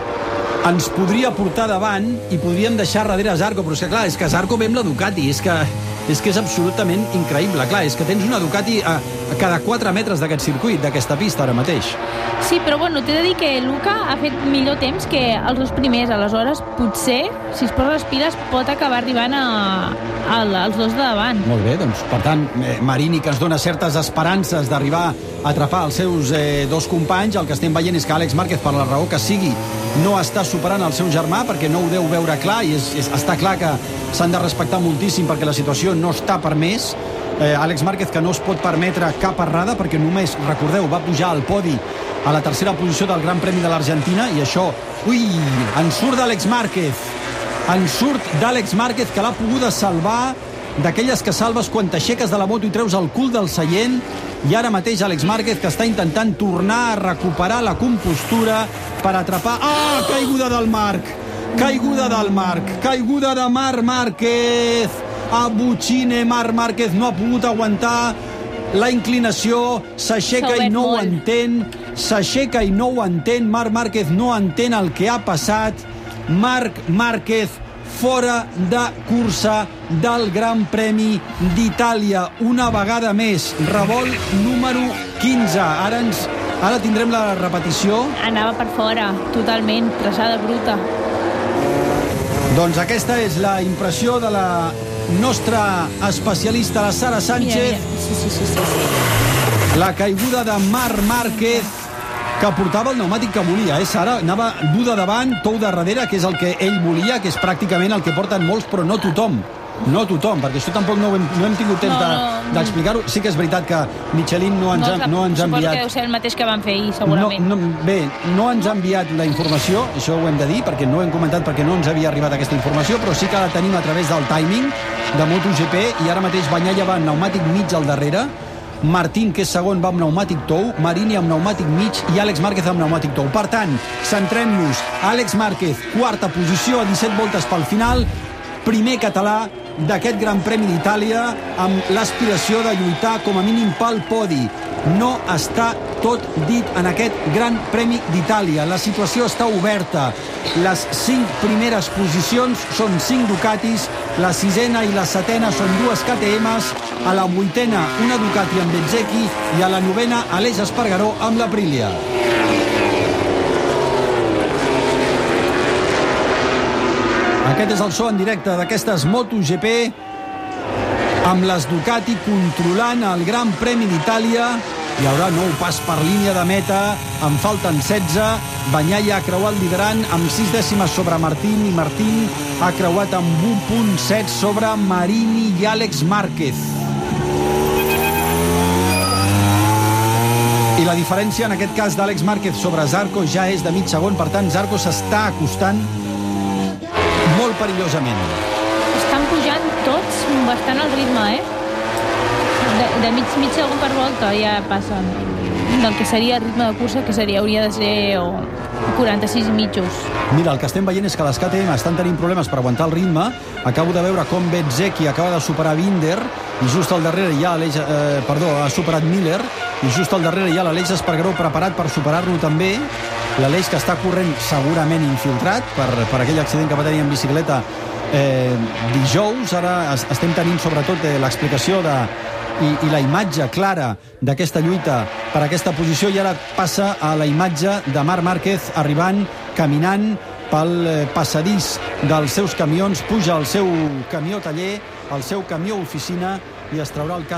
Speaker 5: ens podria portar davant i podríem deixar darrere Zarco, però és que clar, és que Zarco ve amb la Ducati, és que és que és absolutament increïble. Clar, és que tens una Ducati a, a cada quatre metres d'aquest circuit, d'aquesta pista ara mateix.
Speaker 9: Sí, però bueno, t'he de dir que Luca ha fet millor temps que els dos primers, aleshores potser, si es posa les piles, pot acabar arribant a, a, als dos de davant.
Speaker 5: Molt bé, doncs, per tant, eh, Marini, que ens dona certes esperances d'arribar a atrapar els seus eh, dos companys. El que estem veient és que Àlex Márquez, per la raó que sigui, no està superant el seu germà, perquè no ho deu veure clar, i és, és, està clar que s'han de respectar moltíssim perquè la situació no està permès. Eh, Àlex Márquez, que no es pot permetre cap errada, perquè només, recordeu, va pujar al podi a la tercera posició del Gran Premi de l'Argentina, i això, ui, en surt d'Àlex Márquez, en surt d'Àlex Márquez, que l'ha pogut salvar d'aquelles que salves quan t'aixeques de la moto i treus el cul del seient, i ara mateix Àlex Márquez, que està intentant tornar a recuperar la compostura per atrapar... Ah, caiguda del Marc! Caiguda del Marc! Caiguda de Marc Márquez! A Buccine, Marc Márquez no ha pogut aguantar la inclinació, s'aixeca i no ho entén, s'aixeca i no ho entén, Marc Márquez no entén el que ha passat, Marc Márquez fora de cursa del Gran Premi d'Itàlia, una vegada més, revolt número quinze. Ara, ens, ara tindrem la repetició.
Speaker 9: Anava per fora, totalment, traçada bruta.
Speaker 5: Doncs aquesta és la impressió de la nostra especialista, la Sara Sánchez.
Speaker 9: Mira, mira. Sí, sí, sí, sí, sí.
Speaker 5: La caiguda de Marc Márquez, que portava el pneumàtic que volia, eh, Sara? Anava dur de davant, tou de darrere, que és el que ell volia, que és pràcticament el que porten molts, però no tothom. No tothom, perquè això tampoc no ho hem, no hem tingut temps
Speaker 9: No, no.
Speaker 5: d'explicar-ho. Sí que és veritat que Michelin no ens, ha, no ens ha
Speaker 9: Suposo
Speaker 5: enviat...
Speaker 9: que deu ser el mateix que van fer ahir, segurament.
Speaker 5: No, no, bé, no ens ha enviat la informació, això ho hem de dir, perquè no ho hem comentat, perquè no ens havia arribat aquesta informació, però sí que la tenim a través del timing de MotoGP, i ara mateix Bagnaia va amb pneumàtic mig al darrere, Martín, que és segon, va amb pneumàtic tou, Marini amb pneumàtic mig i Àlex Márquez amb pneumàtic tou. Per tant, centrem-nos. Àlex Márquez, quarta posició, a disset voltes pel final, primer català d'aquest Gran Premi d'Itàlia, amb l'aspiració de lluitar com a mínim pel podi. No està tot dit en aquest Gran Premi d'Itàlia. La situació està oberta. Les cinc primeres posicions són cinc Ducatis, la sisena i la setena són dues K T Ms, a la vuitena una Ducati amb Bezzecchi i a la novena Aleix Espargaró amb l'Aprilia. Aquest és el so en directe d'aquestes MotoGP, amb les Ducati controlant el Gran Premi d'Itàlia. Hi haurà nou pas per línia de meta, en falten setze. Bagnaia ha creuat liderant amb sis dècimes sobre Martín, i Martín ha creuat amb un punt set sobre Marini i Àlex Márquez. I la diferència, en aquest cas, d'Àlex Márquez sobre Zarco ja és de mig segon, per tant, Zarco s'està acostant molt perillosament.
Speaker 9: Estan pujant tots bastant al ritme, eh? De, de mig, mig segon per volta ja passen del que seria el ritme de cursa, que seria, hauria de ser oh, quaranta-sis mitjos.
Speaker 5: Mira, el que estem veient és que les K T M estan tenint problemes per aguantar el ritme. Acabo de veure com Bezzecchi acaba de superar Binder, i just al darrere hi ha l'Aleix, eh, perdó, ha superat Miller, i just al darrere hi ha l'Aleix Espargaró preparat per superar-lo també. L'Aleix, que està corrent segurament infiltrat per, per aquell accident que va tenir en bicicleta eh, dijous. Ara es, estem tenint sobretot eh, l'explicació de, i, i la imatge clara d'aquesta lluita per aquesta posició, i ara passa a la imatge de Marc Márquez arribant, caminant pel eh, passadís dels seus camions, puja al seu camió taller, al seu camió oficina, i es traurà el casc.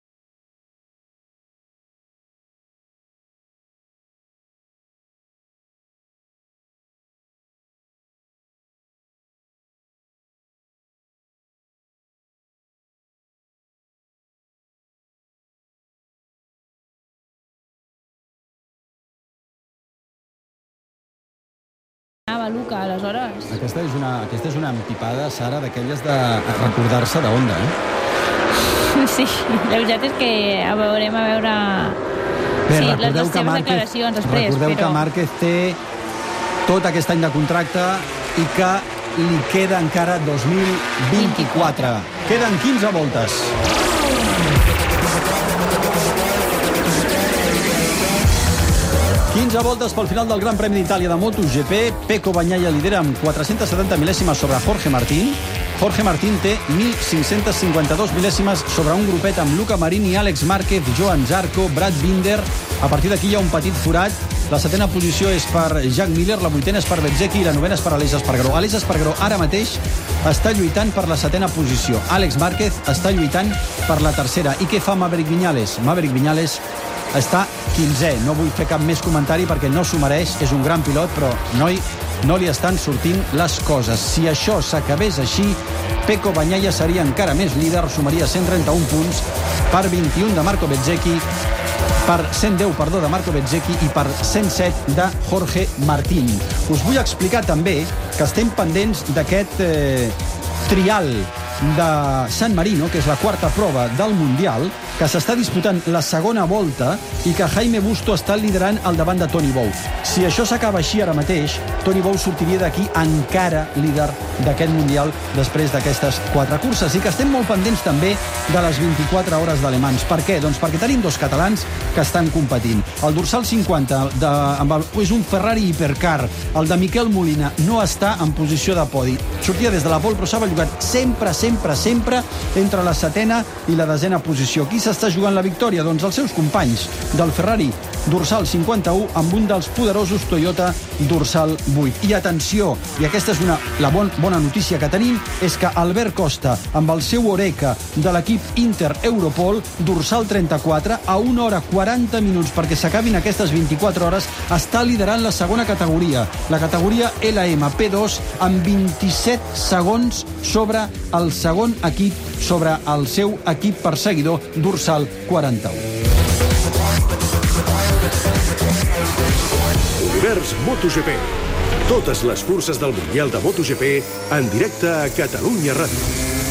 Speaker 9: Ah, Luca, aleshores.
Speaker 5: Aquesta és una, aquesta és una empipada, Sara, d'aquelles de recordar-se de Honda, eh?
Speaker 9: Sí, la veritat és que a veurem a veure
Speaker 5: Bé,
Speaker 9: sí, les
Speaker 5: recordeu que
Speaker 9: seves
Speaker 5: Márquez,
Speaker 9: declaracions després.
Speaker 5: recordeu
Speaker 9: però...
Speaker 5: que Márquez té tot aquest any de contracte i que li queda encara dos mil vint-i-quatre. Queden quinze voltes. quinze voltes pel final del Gran Premi d'Itàlia de MotoGP. Pecco Bagnaia lidera amb quatre-centes setanta mil·lèsimes sobre Jorge Martín. Jorge Martín té mil cinc-cents cinquanta-dos mil·lèsimes sobre un grupet amb Luca Marini, Àlex Márquez, Joan Zarco, Brad Binder. A partir d'aquí hi ha un petit forat. La setena posició és per Jack Miller, la vuitena és per Bezzecchi i la novena és per Aleix Espargaró. Aleix Espargaró ara mateix està lluitant per la setena posició. Àlex Márquez està lluitant per la tercera. I què fa Maverick Viñales? Maverick Viñales està quinzè. No vull fer cap més comentari perquè no s'ho mereix, és un gran pilot, però noi, no li estan sortint les coses. Si això s'acabés així, Pecco Bagnaia seria encara més líder, sumaria cent trenta-un punts per vint-i-un de Marco Bezzecchi, per cent deu, perdó, de Marco Bezzecchi i per cent set de Jorge Martín. Us vull explicar també que estem pendents d'aquest eh, trial de San Marino, que és la quarta prova del Mundial, que s'està disputant la segona volta i que Jaime Busto està liderant al davant de Toni Bou. Si això s'acaba així ara mateix, Toni Bou sortiria d'aquí encara líder d'aquest Mundial després d'aquestes quatre curses. I que estem molt pendents també de les vint-i-quatre hores d'Alemans. Per què? Doncs perquè tenim dos catalans que estan competint. El dorsal cinquanta de, amb el, és un Ferrari Hipercar. El de Miquel Molina no està en posició de podi. Sortia des de la pole, però s'ha bellugat sempre, sempre, sempre entre la setena i la desena posició. Qui s'està jugant la victòria? Doncs els seus companys del Ferrari dorsal cinquanta-u, amb un dels poderosos Toyota dorsal vuit. I atenció, i aquesta és una, la bon, bona notícia que tenim, és que Albert Costa, amb el seu Oreca de l'equip Inter Europol, dorsal trenta-quatre, a una hora quaranta minuts perquè s'acabin aquestes vint-i-quatre hores, està liderant la segona categoria, la categoria L M P dos, amb vint-i-set segons sobre el segon equip, sobre el seu equip perseguidor, dorsal quaranta-u.
Speaker 1: Univers MotoGP. Totes les curses del Mundial de MotoGP en directe a Catalunya Ràdio.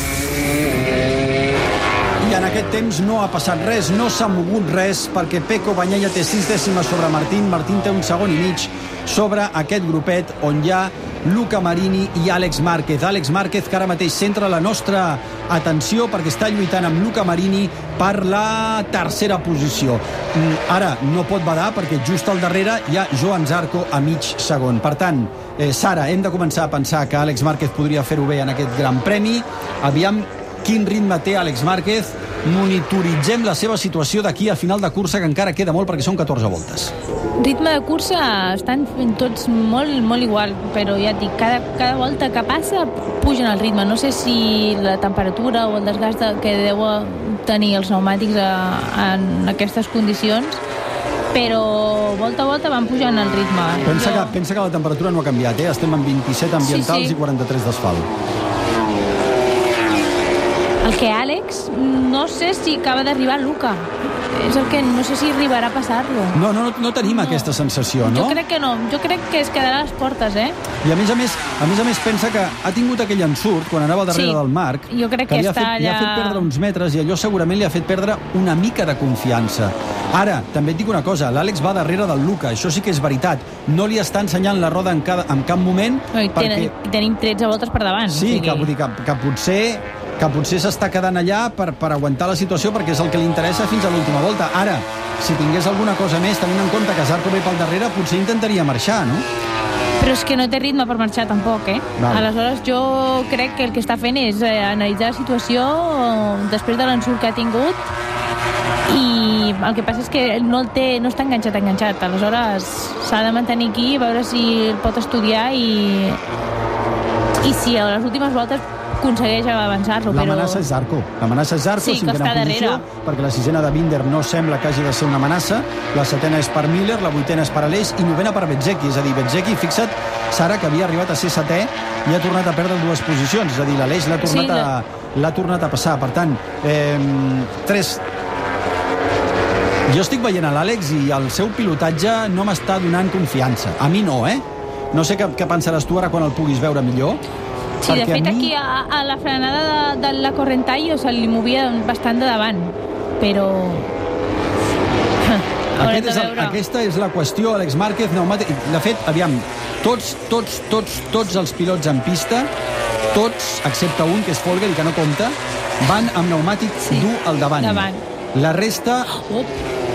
Speaker 5: I en aquest temps no ha passat res, no s'ha mogut res, perquè Pecco Bagnaia té sis dècimes sobre Martín, Martín té un segon i mig sobre aquest grupet on hi ha Luca Marini i Àlex Márquez. Àlex Márquez, que ara mateix centra la nostra atenció perquè està lluitant amb Luca Marini per la tercera posició. Ara no pot badar perquè just al darrere hi ha Joan Zarco a mig segon. Per tant, eh, Sara, hem de començar a pensar que Àlex Márquez podria fer-ho bé en aquest Gran Premi. Aviam quin ritme té Àlex Márquez. Monitoritzem la seva situació d'aquí a final de cursa, que encara queda molt perquè són catorze voltes.
Speaker 9: Ritme de cursa estan fent tots molt, molt igual, però ja et dic, cada, cada volta que passa pugen el ritme. No sé si la temperatura o el desgast que deu tenir els pneumàtics a, en aquestes condicions, però volta a volta van pujant el ritme.
Speaker 5: Pensa,
Speaker 9: jo...
Speaker 5: que, pensa que la temperatura no ha canviat, eh? Estem en vint-i-set ambientals sí, sí. i quaranta-tres d'asfalt.
Speaker 9: El que Àlex, no sé si acaba d'arribar Luca. És el que no sé si arribarà a passar-lo.
Speaker 5: No, no, no tenim no. aquesta sensació, no?
Speaker 9: Jo crec que no. Jo crec que es quedarà a les portes, eh?
Speaker 5: I a més a més, a més a més pensa que ha tingut aquell ensurt quan anava darrere
Speaker 9: sí,
Speaker 5: del Marc,
Speaker 9: jo crec que, que està
Speaker 5: li ha, fet,
Speaker 9: allà...
Speaker 5: li ha fet perdre uns metres i allò segurament li ha fet perdre una mica de confiança. Ara, també et dic una cosa, l'Àlex va darrere del Luca, això sí que és veritat. No li està ensenyant la roda en, cada, en cap moment.
Speaker 9: No, i
Speaker 5: perquè...
Speaker 9: ten, tenim tretze voltes per davant.
Speaker 5: Sí,
Speaker 9: o sigui...
Speaker 5: que, vull dir, que, que potser... que potser s'està quedant allà per, per aguantar la situació perquè és el que li interessa fins a l'última volta. Ara, si tingués alguna cosa més, tenint en compte que Zarco ve pel darrere, potser intentaria marxar, no?
Speaker 9: Però és que no té ritme per marxar tampoc, eh? Val. Aleshores jo crec que el que està fent és eh, analitzar la situació després de l'ensurt que ha tingut, i el que passa és que no, el té, no està enganxat, enganxat. Aleshores s'ha de mantenir aquí, a veure si el pot estudiar i, i si a les últimes voltes aconsegueix avançar-lo.
Speaker 5: L'amenaça
Speaker 9: però...
Speaker 5: és Zarco. L'amenaça és Zarco,
Speaker 9: sí,
Speaker 5: cinquena posició,
Speaker 9: darrere.
Speaker 5: perquè la sisena de Binder no sembla que hagi de ser una amenaça. La setena és per Miller, la vuitena és per Aleix i novena per Bezzecchi. És a dir, Bezzecchi, fixa't, Sara, que havia arribat a ser setè i ha tornat a perdre dues posicions. És a dir, l'Aleix l'ha tornat, sí, a, l'ha tornat a passar. Per tant, eh, tres... Jo estic veient a l'Àlex i el seu pilotatge no m'està donant confiança. A mi no, eh? No sé què, què pensaràs tu ara quan el puguis veure millor.
Speaker 9: Sí, de fet, mi... aquí a, a la frenada de, de la Correntallo se li movia bastant de davant, però...
Speaker 5: Aquest és el, aquesta és la qüestió, Àlex Márquez, pneumàtic... De fet, aviam, tots, tots, tots, tots els pilots en pista, tots, excepte un, que és Folger i que no compta, van amb pneumàtic sí, dur al davant.
Speaker 9: davant.
Speaker 5: La resta... Oh.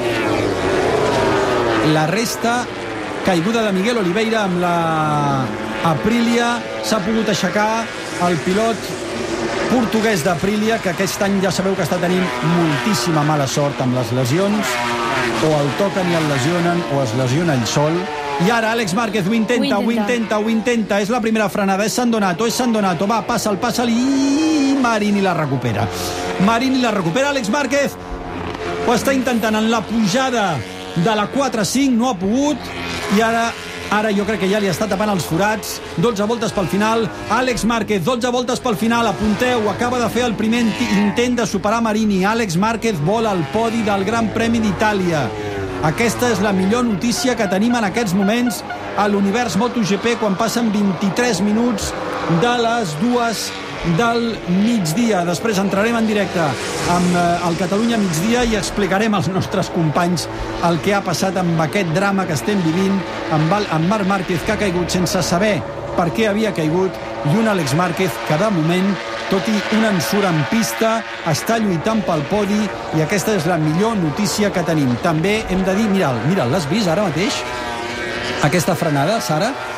Speaker 5: La resta... Caiguda de Miguel Oliveira amb la Aprilia, s'ha pogut aixecar el pilot portuguès d'Aprilia, que aquest any ja sabeu que està tenint moltíssima mala sort amb les lesions, o el toquen i el lesionen, o es lesiona ell sol. I ara Àlex Márquez ho intenta, ho intenta, ho intenta, és la primera frenada, és San Donato, és San Donato, va, passa'l, passa'l, i Marini la recupera. Marini la recupera, Àlex Márquez ho està intentant en la pujada de la quatre cinc, no ha pogut, i ara ara jo crec que ja li està tapant els forats. Dotze voltes pel final, Àlex Márquez, dotze voltes pel final, apunteu, acaba de fer el primer intent de superar Marini. Àlex Márquez vol al podi del Gran Premi d'Itàlia. Aquesta és la millor notícia que tenim en aquests moments a l'univers MotoGP quan passen vint-i-tres minuts de les dues del migdia. Després entrarem en directe amb eh, el Catalunya migdia i explicarem als nostres companys el que ha passat amb aquest drama que estem vivint amb, el, amb Marc Márquez, que ha caigut sense saber per què havia caigut, i un Àlex Márquez que de moment, tot i un ensurt en pista, està lluitant pel podi, i aquesta és la millor notícia que tenim. També hem de dir, mira'l, mira'l, l'has vist ara mateix? Aquesta frenada, Sara?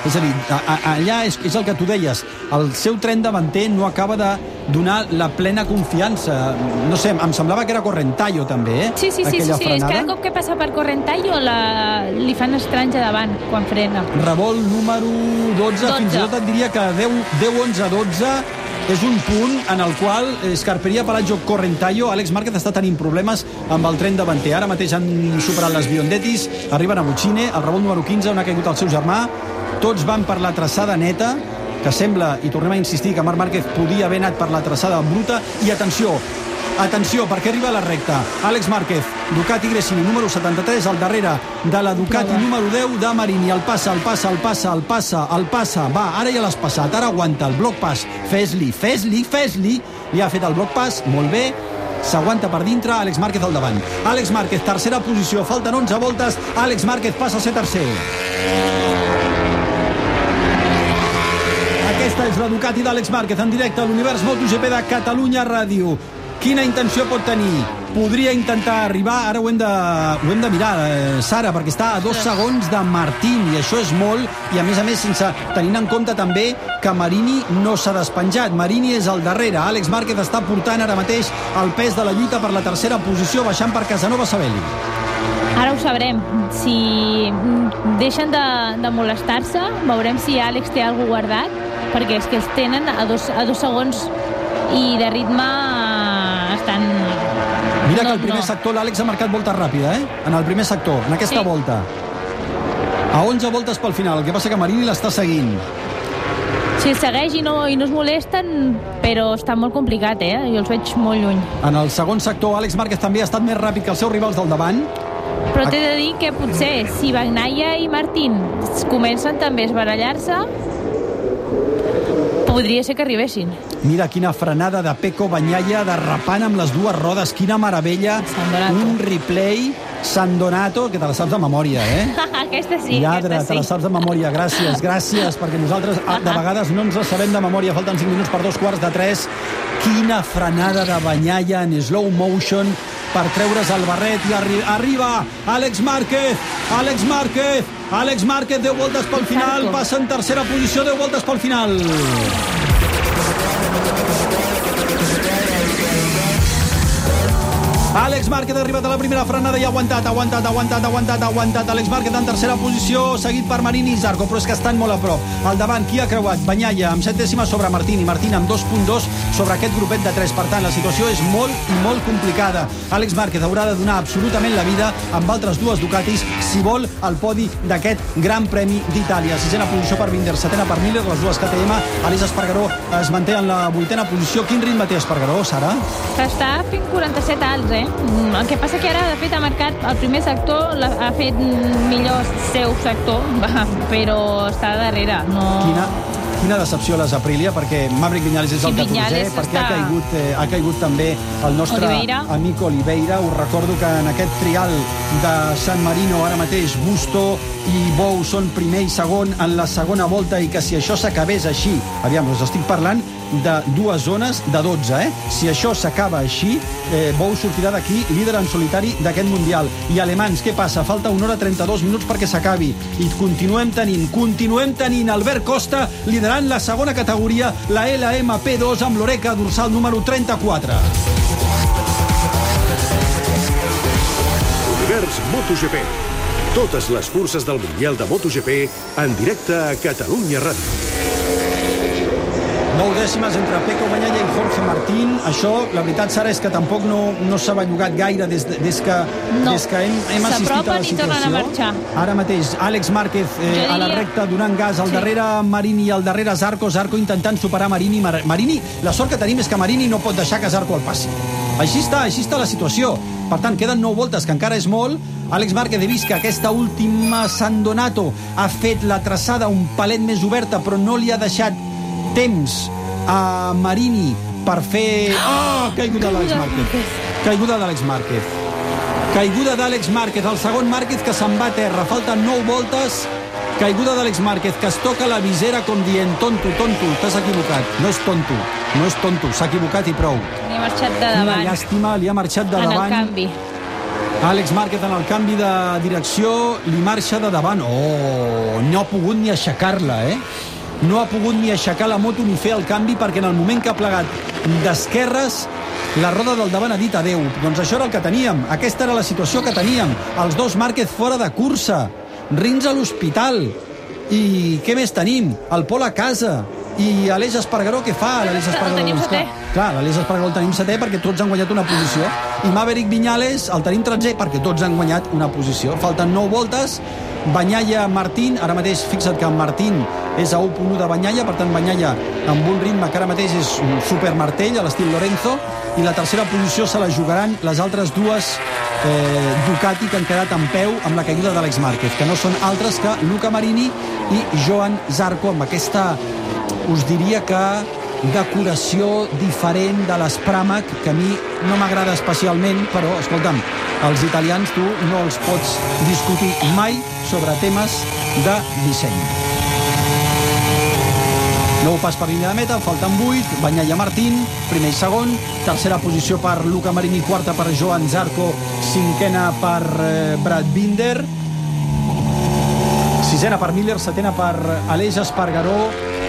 Speaker 5: És a dir, a, a, allà és, és el que tu deies, el seu tren davanter no acaba de donar la plena confiança. No sé, em semblava que era Correntayo també, eh?
Speaker 9: Sí, sí, sí, sí, sí. És cada cop que passa per Correntayo la... li fan estranja davant quan frena.
Speaker 5: Revolt número dotze, dotze. Fins i tot et diria que deu onze dotze és un punt en el qual Scarperia, Palaggio, Correntayo, Àlex Márquez està tenint problemes amb el tren davanter. Ara mateix han superat les Biondetis, arriben a Buccine, el revolt número quinze, on ha caigut el seu germà. Tots van per la traçada neta, que sembla, i tornem a insistir, que Marc Márquez podia haver anat per la traçada bruta. I atenció, atenció, perquè arriba a la recta. Àlex Márquez, Ducati Gresini, número setanta-tres, al darrere de la Ducati número deu de Marini. El passa, el passa, el passa, el passa, el passa. Va, ara ja l'has passat, ara aguanta el bloc pas. Fes-li, fes-li, fes-li. Li ha fet el bloc pas, molt bé. S'aguanta per dintre, Àlex Márquez al davant. Àlex Márquez, tercera posició, falten onze voltes. Àlex Márquez passa a ser tercer. Aquesta és la Ducati d'Àlex Márquez en directe a l'Univers MotoGP de Catalunya Ràdio. Quina intenció pot tenir? Podria intentar arribar, ara ho hem de, ho hem de mirar, eh, Sara, perquè està a dos segons de Martín, i això és molt, i a més a més sense tenint en compte també que Marini no s'ha despenjat. Marini és al darrere. Àlex Márquez està portant ara mateix el pes de la lluita per la tercera posició, baixant per Casanova Sabelli.
Speaker 9: Ara ho sabrem. Si deixen de, de molestar-se, veurem si Àlex té alguna guardat, perquè és que els tenen a dos, a dos segons i de ritme estan...
Speaker 5: Mira que al primer no. sector l'Àlex ha marcat volta ràpida, eh? En el primer sector, en aquesta sí. volta. A onze voltes pel final, el que passa que Marini l'està seguint.
Speaker 9: Sí, segueix i no, i no es molesten, però està molt complicat, eh? Jo els veig molt lluny.
Speaker 5: En el segon sector, Àlex Márquez també ha estat més ràpid que els seus rivals del davant.
Speaker 9: Però t'he de dir que potser si Bagnaia i Martín comencen també a esbarallar-se, podria ser que arribessin.
Speaker 5: Mira quina frenada de Pecco Bagnaia derrapant amb les dues rodes, quina meravella. Un replay. San Donato, que te la saps de memòria, eh?
Speaker 9: Aquesta sí,
Speaker 5: Lladre,
Speaker 9: aquesta sí.
Speaker 5: te la saps de memòria. Gràcies, gràcies, perquè nosaltres de vegades no ens la sabem de memòria. Falten cinc minuts per dos quarts de tres. Quina frenada de Bagnaia en slow motion per treure's el barret i arri arriba Àlex Márquez, Àlex Márquez, Àlex Márquez, deu voltes pel final, passa en tercera posició, deu voltes pel final. Àlex Márquez ha arribat a la primera frenada i ha aguantat, aguantat, aguantat, aguantat, aguantat. Àlex Márquez en tercera posició, seguit per Marini i Zarco, però és que estan molt a prop. Al davant, qui ha creuat? Bagnaia, amb set dècimes sobre Martín, i Martín amb dos punt dos sobre aquest grupet de tres. Per tant, la situació és molt i molt complicada. Àlex Márquez haurà de donar absolutament la vida amb altres dues Ducatis si vol el podi d'aquest Gran Premi d'Itàlia. Sisena posició per Binder, setena per Miller, les dues K T M. Aleix Espargaró es manté en la vuitena posició. Quin ritme té Espargaró, Sara?
Speaker 9: Està fent quaranta-set alts, eh? El que passa que ara, de fet, ha marcat el primer sector, ha fet millor el seu sector, però està darrere. No...
Speaker 5: Quina, quina decepció les Aprilia, perquè Maverick Viñales és el catorzè, perquè està... ha, caigut, eh, ha caigut també el nostre
Speaker 9: Oliveira.
Speaker 5: amic Oliveira. Us recordo que en aquest trial de San Marino ara mateix Busto i Bou són primer i segon en la segona volta, i que si això s'acabés així, aviam, us estic parlant de dues zones de dotze, eh? Si això s'acaba així, eh, Bou sortirà d'aquí líder en solitari d'aquest Mundial. I alemans, què passa? Falta una hora trenta-dos minuts perquè s'acabi. I continuem tenint, continuem tenint Albert Costa liderant la segona categoria, la L M P dos, amb l'Oreca dorsal número trenta-quatre.
Speaker 1: Univers MotoGP. Totes les curses del Mundial de MotoGP en directe a Catalunya Ràdio.
Speaker 5: Nou dècimes entre Pecco Bagnaia i Jorge Martín. Això, la veritat, Sara, és que tampoc no, no s'ha bellugat gaire des, de, des que,
Speaker 9: no.
Speaker 5: des que hem, hem assistit a la situació.
Speaker 9: S'apropen i tornen a marxar.
Speaker 5: Ara mateix, Àlex Márquez eh, diria... a la recta donant gas, al sí. darrere Marini i al darrere Zarco, Zarco intentant superar Marini. Mar Marini, la sort que tenim és que Marini no pot deixar que Zarco el passi. Així està, així està la situació. Per tant, queden nou voltes, que encara és molt. Àlex Márquez, he vist que aquesta última San Donato ha fet la traçada un palet més oberta, però no li ha deixat temps a Marini per fer... Oh! Caiguda d'Àlex Márquez. Caiguda d'Àlex Márquez. Caiguda d'Àlex Márquez. El segon Márquez que se'n va a terra. Falten nou voltes. Caiguda d'Àlex Márquez, que es toca la visera com dient tonto, tonto, t'has equivocat. No és tonto, no és tonto, s'ha equivocat i prou.
Speaker 9: Li ha marxat de davant.
Speaker 5: Una llàstima, li ha marxat de
Speaker 9: en
Speaker 5: davant.
Speaker 9: En el canvi.
Speaker 5: Àlex Márquez en el canvi de direcció li marxa de davant. Oh, no ha pogut ni aixecar-la, eh? No ha pogut ni aixecar la moto ni fer el canvi perquè en el moment que ha plegat d'esquerres la roda del davant ha dit adeu. Doncs això era el que teníem. Aquesta era la situació que teníem. Els dos Márquez fora de cursa. Rins a l'hospital. I què més tenim? El Pol a casa. I Aleix Espargaró, què fa? L'Aleix Espargaró,
Speaker 9: el tenim
Speaker 5: doncs,
Speaker 9: setè.
Speaker 5: clar, clar, l'Aleix Espargaró el tenim setè perquè tots han guanyat una posició. I Maverick Viñales el tenim tretzè perquè tots han guanyat una posició. Falten nou voltes. Bagnaia, Martín, ara mateix fixa't que Martín és a u punt u de Bagnaia, per tant Bagnaia amb un ritme que ara mateix és un supermartell a l'estil Lorenzo, i la tercera posició se la jugaran les altres dues eh, Ducati que han quedat en peu amb la caiguda d'Àlex Márquez, que no són altres que Luca Marini i Johan Zarco, amb aquesta, us diria que decoració diferent de l'Espramac, que a mi no m'agrada especialment, però, escolta'm, els italians tu no els pots discutir mai sobre temes de disseny. Nou pas per línia de meta, falten vuit, Bagnaia Martín, primer i segon, tercera posició per Luca Marini, quarta per Johan Zarco, cinquena per eh, Brad Binder, sisena per Miller, setena per Aleix Espargaró,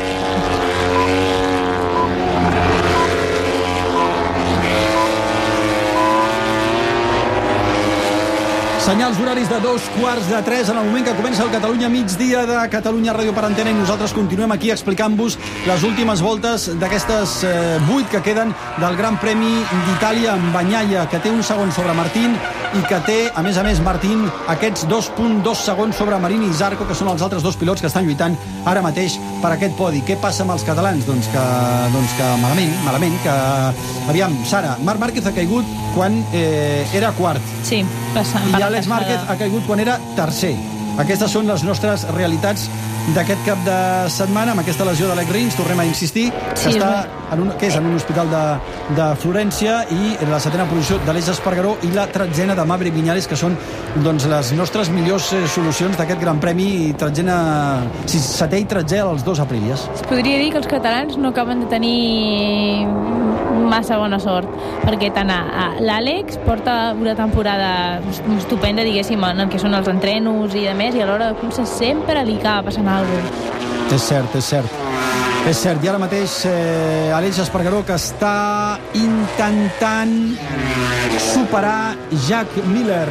Speaker 5: senyals horaris de dos quarts de tres en el moment que comença el Catalunya migdia de Catalunya Ràdio per Antena, i nosaltres continuem aquí explicant-vos les últimes voltes d'aquestes eh, vuit que queden del Gran Premi d'Itàlia amb Bagnaia, que té un segon sobre Martín i que té, a més a més, Martín aquests dos coma dos segons sobre Marini i Zarco, que són els altres dos pilots que estan lluitant ara mateix per aquest podi. Què passa amb els catalans? Doncs que, doncs que malament, malament, que... Aviam, Sara, Marc Márquez ha caigut quan eh, era quart.
Speaker 9: Sí, passa.
Speaker 5: I Àlex Márquez ha caigut quan era tercer. Aquestes són les nostres realitats d'aquest cap de setmana, amb aquesta lesió d'Alex Rins, tornem a insistir, que
Speaker 9: Sí,
Speaker 5: està
Speaker 9: és
Speaker 5: en un, que és en un hospital de, de Florència, i en la setena posició d'Aleix Espargaró i la tretzena de Maverick Viñales, que són doncs, les nostres millors eh, solucions d'aquest Gran Premi, i tretzena, sí, setè i tretzè als dos Aprilies.
Speaker 9: Es podria dir que els catalans no acaben de tenir massa bona sort, perquè tant a, a l'Àlex porta una temporada estupenda, diguéssim, en el que són els entrenos i de més, i a l'hora de cursa sempre li acaba passant alguna cosa.
Speaker 5: És cert, és cert. És cert, i ara mateix eh, Aleix Espargaró, que està intentant superar Jack Miller.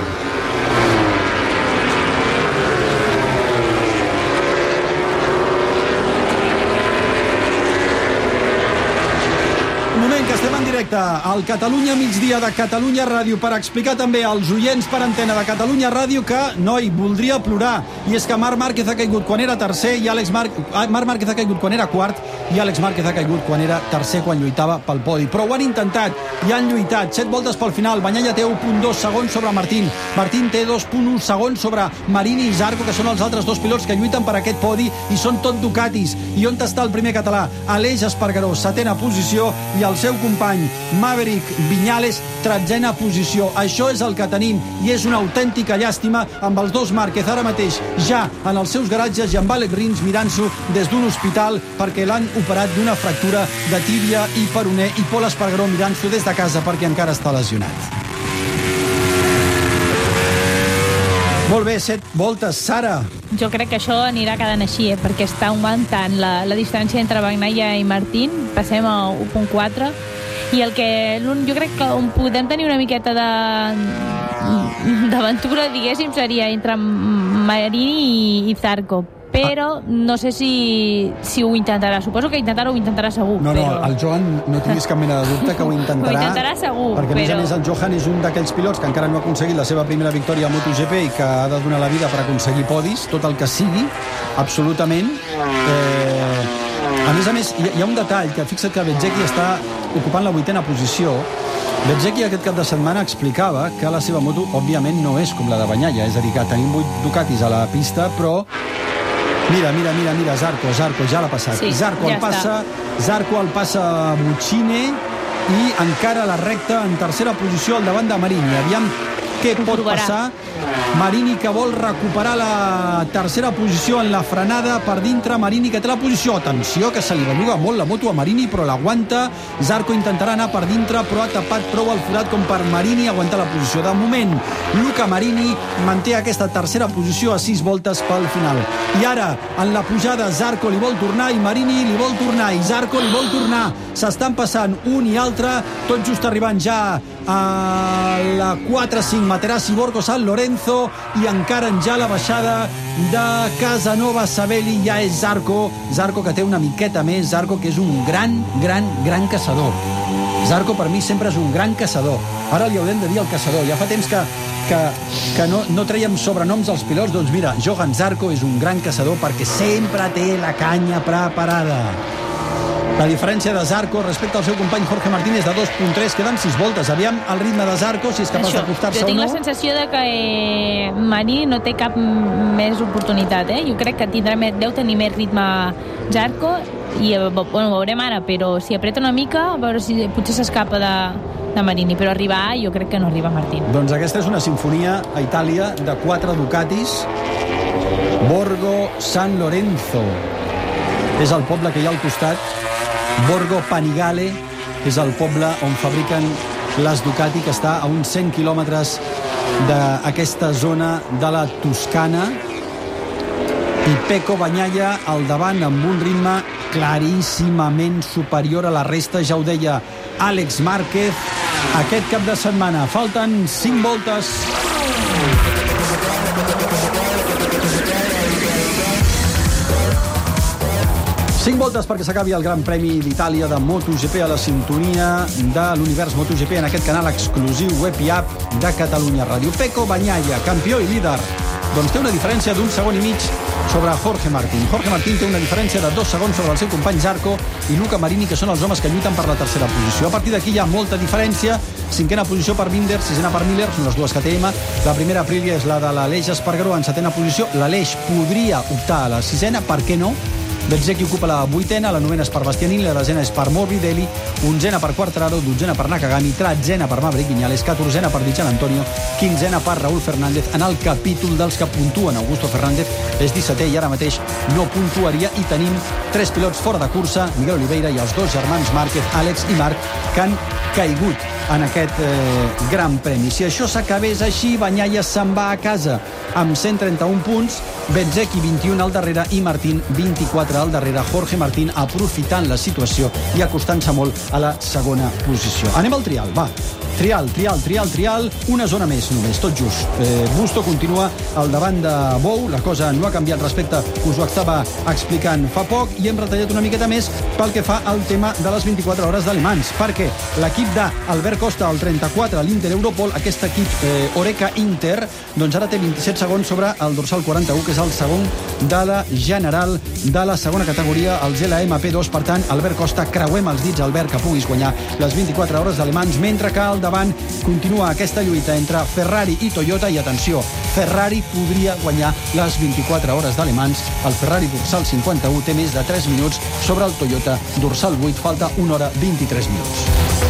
Speaker 5: Moment que estem en directe al Catalunya migdia de Catalunya Ràdio per explicar també als oients per antena de Catalunya Ràdio que, noi, voldria plorar. I és que Marc Márquez ha caigut quan era tercer i Àlex Mar... Marc Márquez ha caigut quan era quart i Àlex Márquez ha caigut quan era tercer, quan lluitava pel podi. Però ho han intentat i han lluitat. Set voltes pel final. Bagnaia té u coma dos segons sobre Martín. Martín té dos coma u segons sobre Marini i Zarco, que són els altres dos pilots que lluiten per aquest podi i són tot Ducatis. I on està el primer català? Aleix Espargaró, setena posició, i el seu company Maverick Viñales, tretzena posició. Això és el que tenim i és una autèntica llàstima, amb els dos Márquez ara mateix ja en els seus garatges i amb Àlex Rins mirant-s'ho des d'un hospital perquè l'han operat d'una fractura de tíbia i peroné, i Pol Espargaró mirant-s'ho des de casa perquè encara està lesionat. Molt bé, set voltes, Sara.
Speaker 9: Jo crec que això anirà quedant així, eh? Perquè està augmentant la, la distància entre Bagnaia i Martín. Passem a u coma quatre. I el que jo crec que on podem tenir una miqueta de d'aventura, diguéssim, seria entre Marini i, i Zarco. Però no sé si, si ho intentarà. Suposo que intentar-ho ho intentarà segur.
Speaker 5: No, no,
Speaker 9: però...
Speaker 5: el Johan no tinguis cap mena de dubte que ho intentarà.
Speaker 9: Ho intentarà segur,
Speaker 5: perquè a més
Speaker 9: però...
Speaker 5: a més el Johan és un d'aquells pilots que encara no ha aconseguit la seva primera victòria a MotoGP i que ha de donar la vida per aconseguir podis, tot el que sigui, absolutament. Eh... A més a més, hi ha un detall, que fixa't que Bezzecchi està ocupant la vuitena posició. Bezzecchi aquest cap de setmana explicava que la seva moto, òbviament, no és com la de Bagnaia, és a dir, que tenim vuit Ducatis a la pista, però mira, mira, mira, mira, Zarco, Zarco, ja l'ha passat.
Speaker 9: Sí,
Speaker 5: Zarco
Speaker 9: ja
Speaker 5: el passa, està. Zarco el passa a Muccine i encara la recta en tercera posició al davant de Marini. Aviam què què pot
Speaker 9: provarà.
Speaker 5: passar. Marini, que vol recuperar la tercera posició en la frenada per dintre. Marini, que té la posició. Atenció, que se li belluga molt la moto a Marini, però l'aguanta. Zarco intentarà anar per dintre, però ha tapat prou el forat com per Marini aguantar la posició. De moment, Luca Marini manté aquesta tercera posició a sis voltes pel final. I ara, en la pujada, Zarco li vol tornar i Marini li vol tornar i Zarco li vol tornar. S'estan passant un i altre, tot just arribant ja a la quatre cinc, Materazzi, Borgo, San Lorenzo, i encara en ja la baixada de Casanova Savelli ja és Zarco. Zarco, que té una miqueta més. Zarco, que és un gran, gran, gran caçador. Zarco, per mi, sempre és un gran caçador. Ara li haurem de dir al caçador. Ja fa temps que, que, que no, no traiem sobrenoms als pilots. Doncs mira, Johan Zarco és un gran caçador perquè sempre té la canya preparada. La diferència de Zarco respecte al seu company Jorge Martínez de dos coma tres, queden sis voltes. Aviam el ritme de Zarco, si és capaç d'acostar-se o no.
Speaker 9: Jo tinc la sensació de que eh, Marini no té cap més oportunitat, eh? Jo crec que tindrà, deu tenir més ritme Zarco i eh, bueno, ho veurem ara, però si apreta una mica, a veure si potser s'escapa de, de Marini, però arribar jo crec que no arriba Martín.
Speaker 5: Doncs aquesta és una sinfonia a Itàlia de quatre Ducatis. Borgo San Lorenzo és el poble que hi ha al costat. Borgo Panigale és el poble on fabriquen les Ducati, que està a uns cent quilòmetres d'aquesta zona de la Toscana. I Pecco Bagnaia al davant amb un ritme claríssimament superior a la resta. Ja ho deia Àlex Márquez aquest cap de setmana. Falten cinc voltes. cinc voltes perquè s'acabi el Gran Premi d'Itàlia de MotoGP a la sintonia de l'univers MotoGP en aquest canal exclusiu web i app de Catalunya Ràdio. Pecco Bagnaia, campió i líder, doncs té una diferència d'un segon i mig sobre Jorge Martín. Jorge Martín té una diferència de dos segons sobre el seu company Zarco i Luca Marini, que són els homes que lluiten per la tercera posició. A partir d'aquí hi ha molta diferència. Cinquena posició per Binder, sisena per Miller, són les dues K T M. La primera Aprilia és la de l'Aleix Espargaró en setena posició. L'Aleix podria optar a la sisena, per què no? Bezzecchi ocupa la vuitena, la novena és per Bastianini, la desena és per Morbidelli, onzena per Quartararo, dotzena per Nakagami, tretzena per Maverick Viñales, catorzena per Di Gianantonio, quinzena per Raúl Fernández. En el capítol dels que puntuen, Augusto Fernández és dissetè i ara mateix no puntuaria, i tenim tres pilots fora de cursa, Miguel Oliveira i els dos germans Márquez, Àlex i Marc, que han caigut en aquest eh, Gran Premi. Si això s'acabés així, Bagnaia se'n va a casa amb cent trenta-un punts, Bezzecchi vint-i-un al darrere i Martín vint-i-quatre al darrere. Jorge Martín aprofitant la situació i acostant-se molt a la segona posició. Anem al trial, va. Trial, trial, trial, trial, una zona més només, tot just. Eh, Busto continua al davant de Bou, la cosa no ha canviat respecte, us ho estava explicant fa poc, i hem retallat una miqueta més pel que fa al tema de les vint-i-quatre hores d'Alemans, perquè l'equip d'Albert Costa, el trenta-quatre, l'Inter Europol, aquest equip eh, Oreca Inter, doncs ara té vint-i-set segons sobre el dorsal quaranta-u, que és el segon de la general de la segona categoria, el L M P dos. Per tant, Albert Costa, creuem els dits, Albert, que puguis guanyar les vint-i-quatre hores d'Alemans, mentre que al davant continua aquesta lluita entre Ferrari i Toyota. I atenció, Ferrari podria guanyar les vint-i-quatre hores d'Alemans. El Ferrari dorsal cinquanta-u té més de tres minuts sobre el Toyota dorsal vuit, falta una hora vint-i-tres minuts.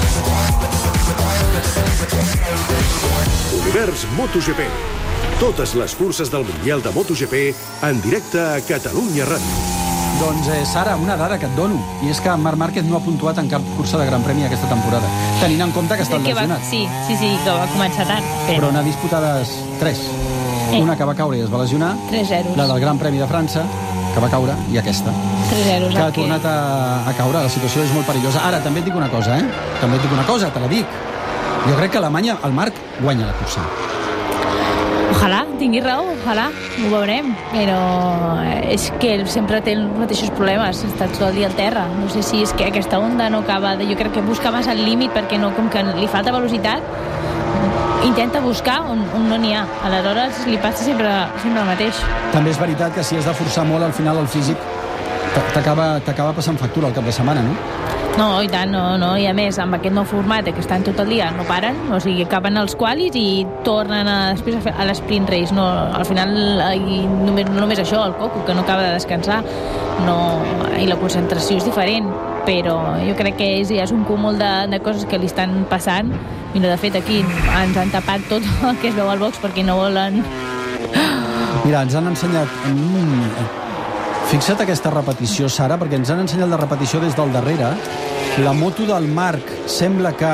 Speaker 1: Univers MotoGP. Totes les curses del Mundial de MotoGP en directe a Catalunya Ràdio.
Speaker 5: Doncs, eh, Sara, una dada que et dono, i és que Marc Márquez no ha puntuat en cap cursa de Gran Premi aquesta temporada, tenint en compte que està lesionat.
Speaker 9: Va, sí, sí, sí, que va començar tard. Però,
Speaker 5: però n'ha disputades tres. Eh. Una que va caure i es va lesionar,
Speaker 9: tres zeros.
Speaker 5: La del Gran Premi de França, que va caure, i aquesta.
Speaker 9: tres zeros.
Speaker 5: Que ha tornat a, a caure, la situació és molt perillosa. Ara, també et dic una cosa, eh? També et dic una cosa, te la dic. Jo crec que Alemanya, el Marc, guanya la cursa.
Speaker 9: Ojalà, tingui raó, ojalà, ho veurem, però és que ell sempre té els mateixos problemes, està tot el dia al terra. No sé si és que aquesta onda no acaba de... Jo crec que busca massa el límit, perquè no, com que li falta velocitat, intenta buscar on, on no n'hi ha. Aleshores li passa sempre, sempre el mateix.
Speaker 5: També és veritat que si has de forçar molt, al final el físic t'acaba passant factura al cap de setmana, no?
Speaker 9: No, i tant, no, no. I a més, amb aquest nou format que estan tot el dia, no paren, o sigui, acaben els qualis i tornen a, després a, fer, a l'esprint race. No, al final, i només, no només això, el Coco, que no acaba de descansar, no, i la concentració és diferent, però jo crec que és, és un cúmul de, de coses que li estan passant. Mira, de fet, aquí ens han tapat tot el que es veu al box perquè no volen...
Speaker 5: Mira, ens han ensenyat... Mm, fixa't aquesta repetició, Sara, perquè ens han ensenyat la repetició des del darrere. La moto del Marc sembla que...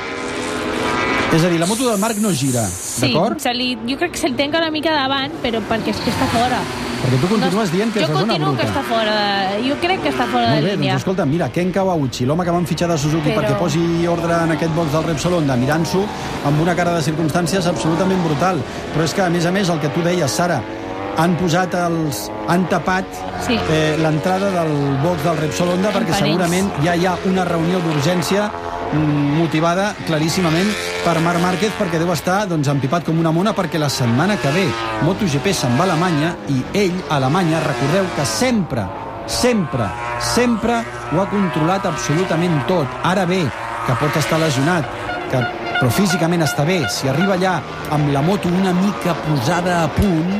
Speaker 5: És a dir, la moto del Marc no gira,
Speaker 9: sí,
Speaker 5: d'acord?
Speaker 9: Se li, jo crec que se li tenca una mica davant, però perquè és que està fora.
Speaker 5: Perquè tu continues no, dient que és la zona bruta.
Speaker 9: Jo continuo que està fora de... Jo crec que està fora
Speaker 5: Molt
Speaker 9: de
Speaker 5: bé,
Speaker 9: línia.
Speaker 5: Doncs escolta, mira, Ken Kawauchi, l'home que van fitxar de Suzuki però... perquè posi ordre en aquest box del Repsol Honda, mirant-s'ho amb una cara de circumstàncies absolutament brutal. Però és que, a més a més, el que tu deies, Sara, han posat els... han tapat sí. eh, l'entrada del box del Repsol Honda perquè segurament ja hi ha una reunió d'urgència motivada claríssimament per Marc Márquez, perquè deu estar doncs, empipat com una mona, perquè la setmana que ve MotoGP se'n va a Alemanya i ell a Alemanya, recordeu que sempre sempre, sempre ho ha controlat absolutament tot. Ara bé, que pot estar lesionat, que, però físicament està bé. Si arriba allà amb la moto una mica posada a punt,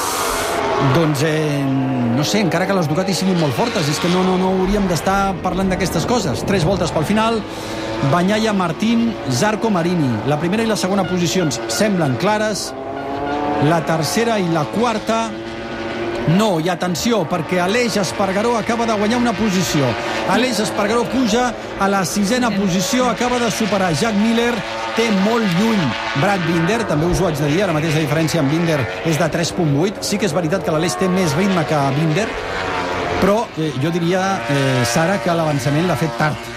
Speaker 5: doncs, eh, no sé, encara que les Ducati siguin molt fortes, és que no, no, no hauríem d'estar parlant d'aquestes coses. Tres voltes pel final, Bagnaia, Martín, Zarco, Marini. La primera i la segona posicions semblen clares, la tercera i la quarta no. I atenció, perquè Aleix Espargaró acaba de guanyar una posició. Aleix Espargaró puja a la sisena posició, acaba de superar Jack Miller, té molt lluny Brad Binder, també us ho haig de dir, ara mateix la diferència amb Binder és de tres coma vuit. Sí que és veritat que l'Aleix té més ritme que Binder, però eh, jo diria, eh, Sara, que l'avançament l'ha fet tard.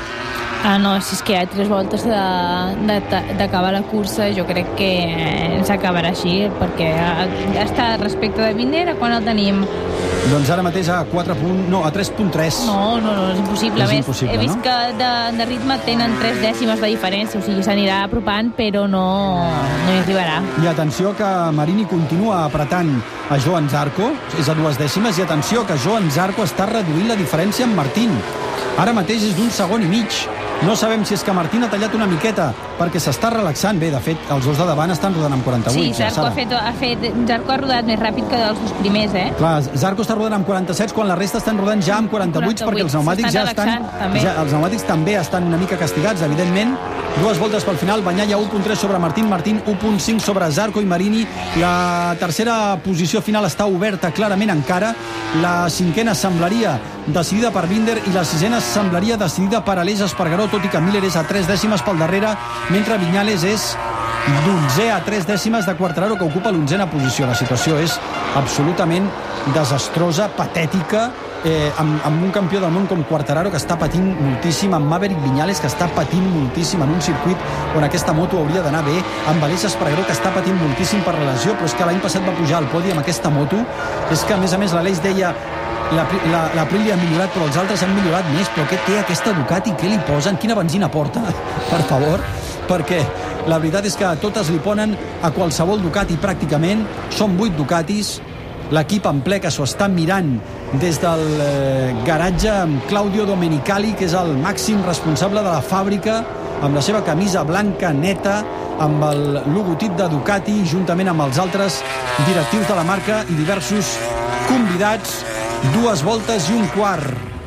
Speaker 9: Ah, no, si és que hi ha tres voltes d'acabar la cursa, jo crec que s'acabarà així, perquè està respecte de Binder, a quan el tenim?
Speaker 5: Doncs ara mateix a quatre punt, no, a tres coma tres.
Speaker 9: No, no, no, és impossible.
Speaker 5: És impossible,
Speaker 9: he vist
Speaker 5: no?
Speaker 9: que de, de ritme tenen tres dècimes de diferència, o sigui, s'anirà apropant, però no, no hi arribarà.
Speaker 5: I atenció que Marini continua apretant a Joan Zarco, és a dues dècimes, i atenció que Joan Zarco està reduint la diferència amb Martín. Ara mateix és d'un segon i mig. No sabem si és que Martín ha tallat una miqueta perquè s'està relaxant. Bé, de fet, els dos de davant estan rodant amb quaranta-vuit.
Speaker 9: Sí, Zarco,
Speaker 5: ja,
Speaker 9: ha fet, ha fet, Zarco ha rodat més ràpid que dels dos primers, eh?
Speaker 5: Clar, Zarco està rodant amb quaranta-set quan la resta estan rodant ja amb quaranta-vuit, perquè els pneumàtics ja estan... Ja, els pneumàtics també estan una mica castigats, evidentment. Dues voltes pel final, Bagnaia u coma tres sobre Martín, Martín u coma cinc sobre Zarco i Marini. La tercera posició final està oberta clarament encara. La cinquena semblaria decidida per Binder i la sisena semblaria decidida per Aleix Espargaró, tot i que Miller és a tres dècimes pel darrere, mentre Viñales és d'onzè a tres dècimes de Quartararo, que ocupa l'onzena posició. La situació és absolutament desastrosa, patètica, eh, amb, amb un campió del món com Quartararo, que està patint moltíssim, amb Maverick Viñales, que està patint moltíssim en un circuit on aquesta moto hauria d'anar bé, amb Aleix Espargaró, que està patint moltíssim per la lesió, però és que l'any passat va pujar al podi amb aquesta moto. És que, a més a més, l'Aleix deia la, la, la Aprilia ha millorat, però els altres han millorat més. Però què té aquesta Ducati? Què li posen? Quina benzina porta? Per favor, perquè la veritat és que totes li ponen a qualsevol Ducati pràcticament. Són vuit Ducatis, l'equip en ple que s'ho està mirant des del eh, garatge, amb Claudio Domenicali, que és el màxim responsable de la fàbrica, amb la seva camisa blanca neta, amb el logotip de Ducati, juntament amb els altres directius de la marca i diversos convidats. Dues voltes i un quart.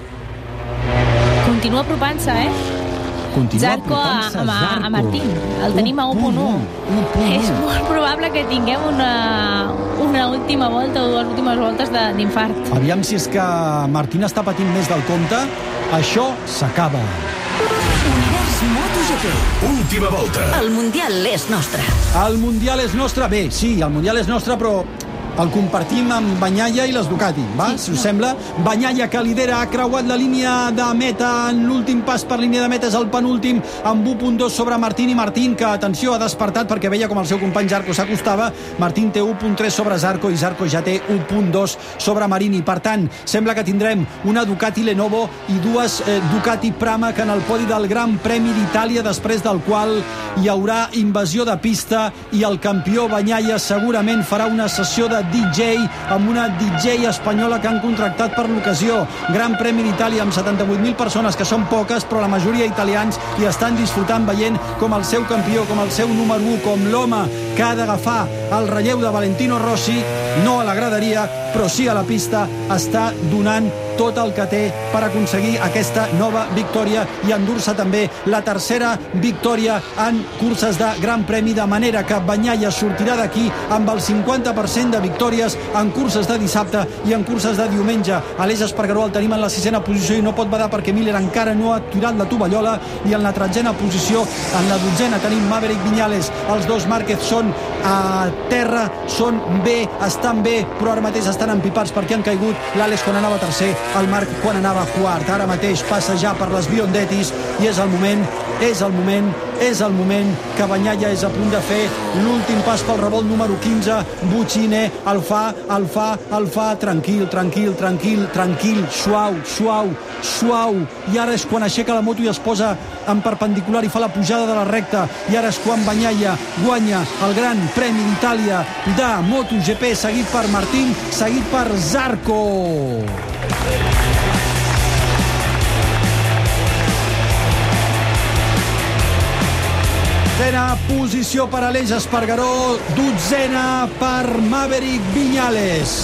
Speaker 9: Continua apropant-se, eh?
Speaker 5: Continua
Speaker 9: Zarco a, a, a Martín. El tenim a u coma u. És molt probable que tinguem una, una última volta o dues últimes voltes d'infart.
Speaker 5: Aviam si és que Martín està patint més del compte. Això s'acaba.
Speaker 4: Univers MotoGP.
Speaker 7: Última volta.
Speaker 4: El Mundial és nostre.
Speaker 5: El Mundial és nostre? Bé, sí, el Mundial és nostre, però el compartim amb Bagnaia i les Ducati, va? Sí, si us no. sembla. Bagnaia, que lidera, ha creuat la línia de meta. En l'últim pas per línia de meta és el penúltim, amb u coma dos sobre Martín. I Martín, que, atenció, ha despertat perquè veia com el seu company Zarco s'acostava. Martín té u coma tres sobre Zarco i Zarco ja té u coma dos sobre Marini. Per tant, sembla que tindrem una Ducati Lenovo i dues eh, Ducati Pramac en el podi del Gran Premi d'Itàlia, després del qual hi haurà invasió de pista i el campió Bagnaia segurament farà una sessió de D J amb una D J espanyola que han contractat per l'ocasió. Gran Premi d'Itàlia amb setanta-vuit mil persones, que són poques, però la majoria italians hi estan disfrutant, veient com el seu campió, com el seu número u, com l'home que ha d'agafar el relleu de Valentino Rossi, no a la graderia, però sí a la pista, està donant tot el que té per aconseguir aquesta nova victòria i endur-se també la tercera victòria en curses de Gran Premi, de manera que Bagnaia sortirà d'aquí amb el cinquanta per cent de victòries en curses de dissabte i en curses de diumenge. Aleix Espargaró el tenim en la sisena posició i no pot badar perquè Miller encara no ha tirat la tovallola, i en la tretzena posició, en la dotzena, tenim Maverick Viñales. Els dos Márquez són a terra, són bé, estan bé, però ara mateix estan empipats perquè han caigut l'Àlex quan anava tercer, el Marc quan anava quart. Ara mateix passa ja per les Biondetis i és el moment, és el moment, és el moment que Bagnaia és a punt de fer l'últim pas pel revolt número quinze. Buccine el fa, el fa, el fa, tranquil, tranquil, tranquil, tranquil, suau, suau, suau. I ara és quan aixeca la moto i es posa en perpendicular i fa la pujada de la recta. I ara és quan Bagnaia guanya el Gran Premi d'Itàlia de MotoGP, seguit per Martín, seguit per Zarco. Dotzena posició per Aleix Espargaró, dotzena per Maverick Viñales.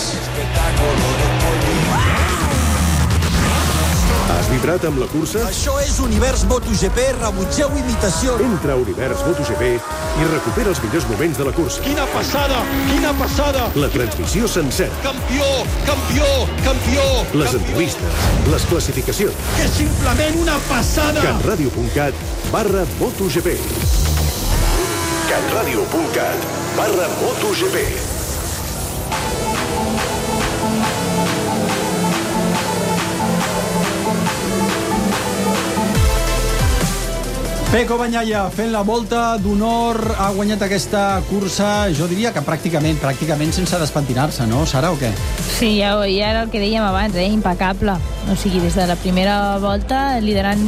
Speaker 1: Has vibrat amb la cursa?
Speaker 13: Això és Univers MotoGP, rebutgeu imitacions.
Speaker 1: Entra a Univers MotoGP i recupera els millors moments de la cursa.
Speaker 2: Quina passada, quina passada!
Speaker 1: La transmissió sencera.
Speaker 2: Campió, campió, campió!
Speaker 1: Les entrevistes, les classificacions.
Speaker 2: Que és simplement una passada!
Speaker 1: catradio.cat barra MotoGP. catradio.cat barra MotoGP.
Speaker 5: Pecco Bagnaia fent la volta d'honor, ha guanyat aquesta cursa, jo diria que pràcticament, pràcticament sense despentinar-se, no, Sara, o què?
Speaker 9: Sí, ja, ja era el que dèiem abans, eh? Impecable. O sigui, des de la primera volta liderant,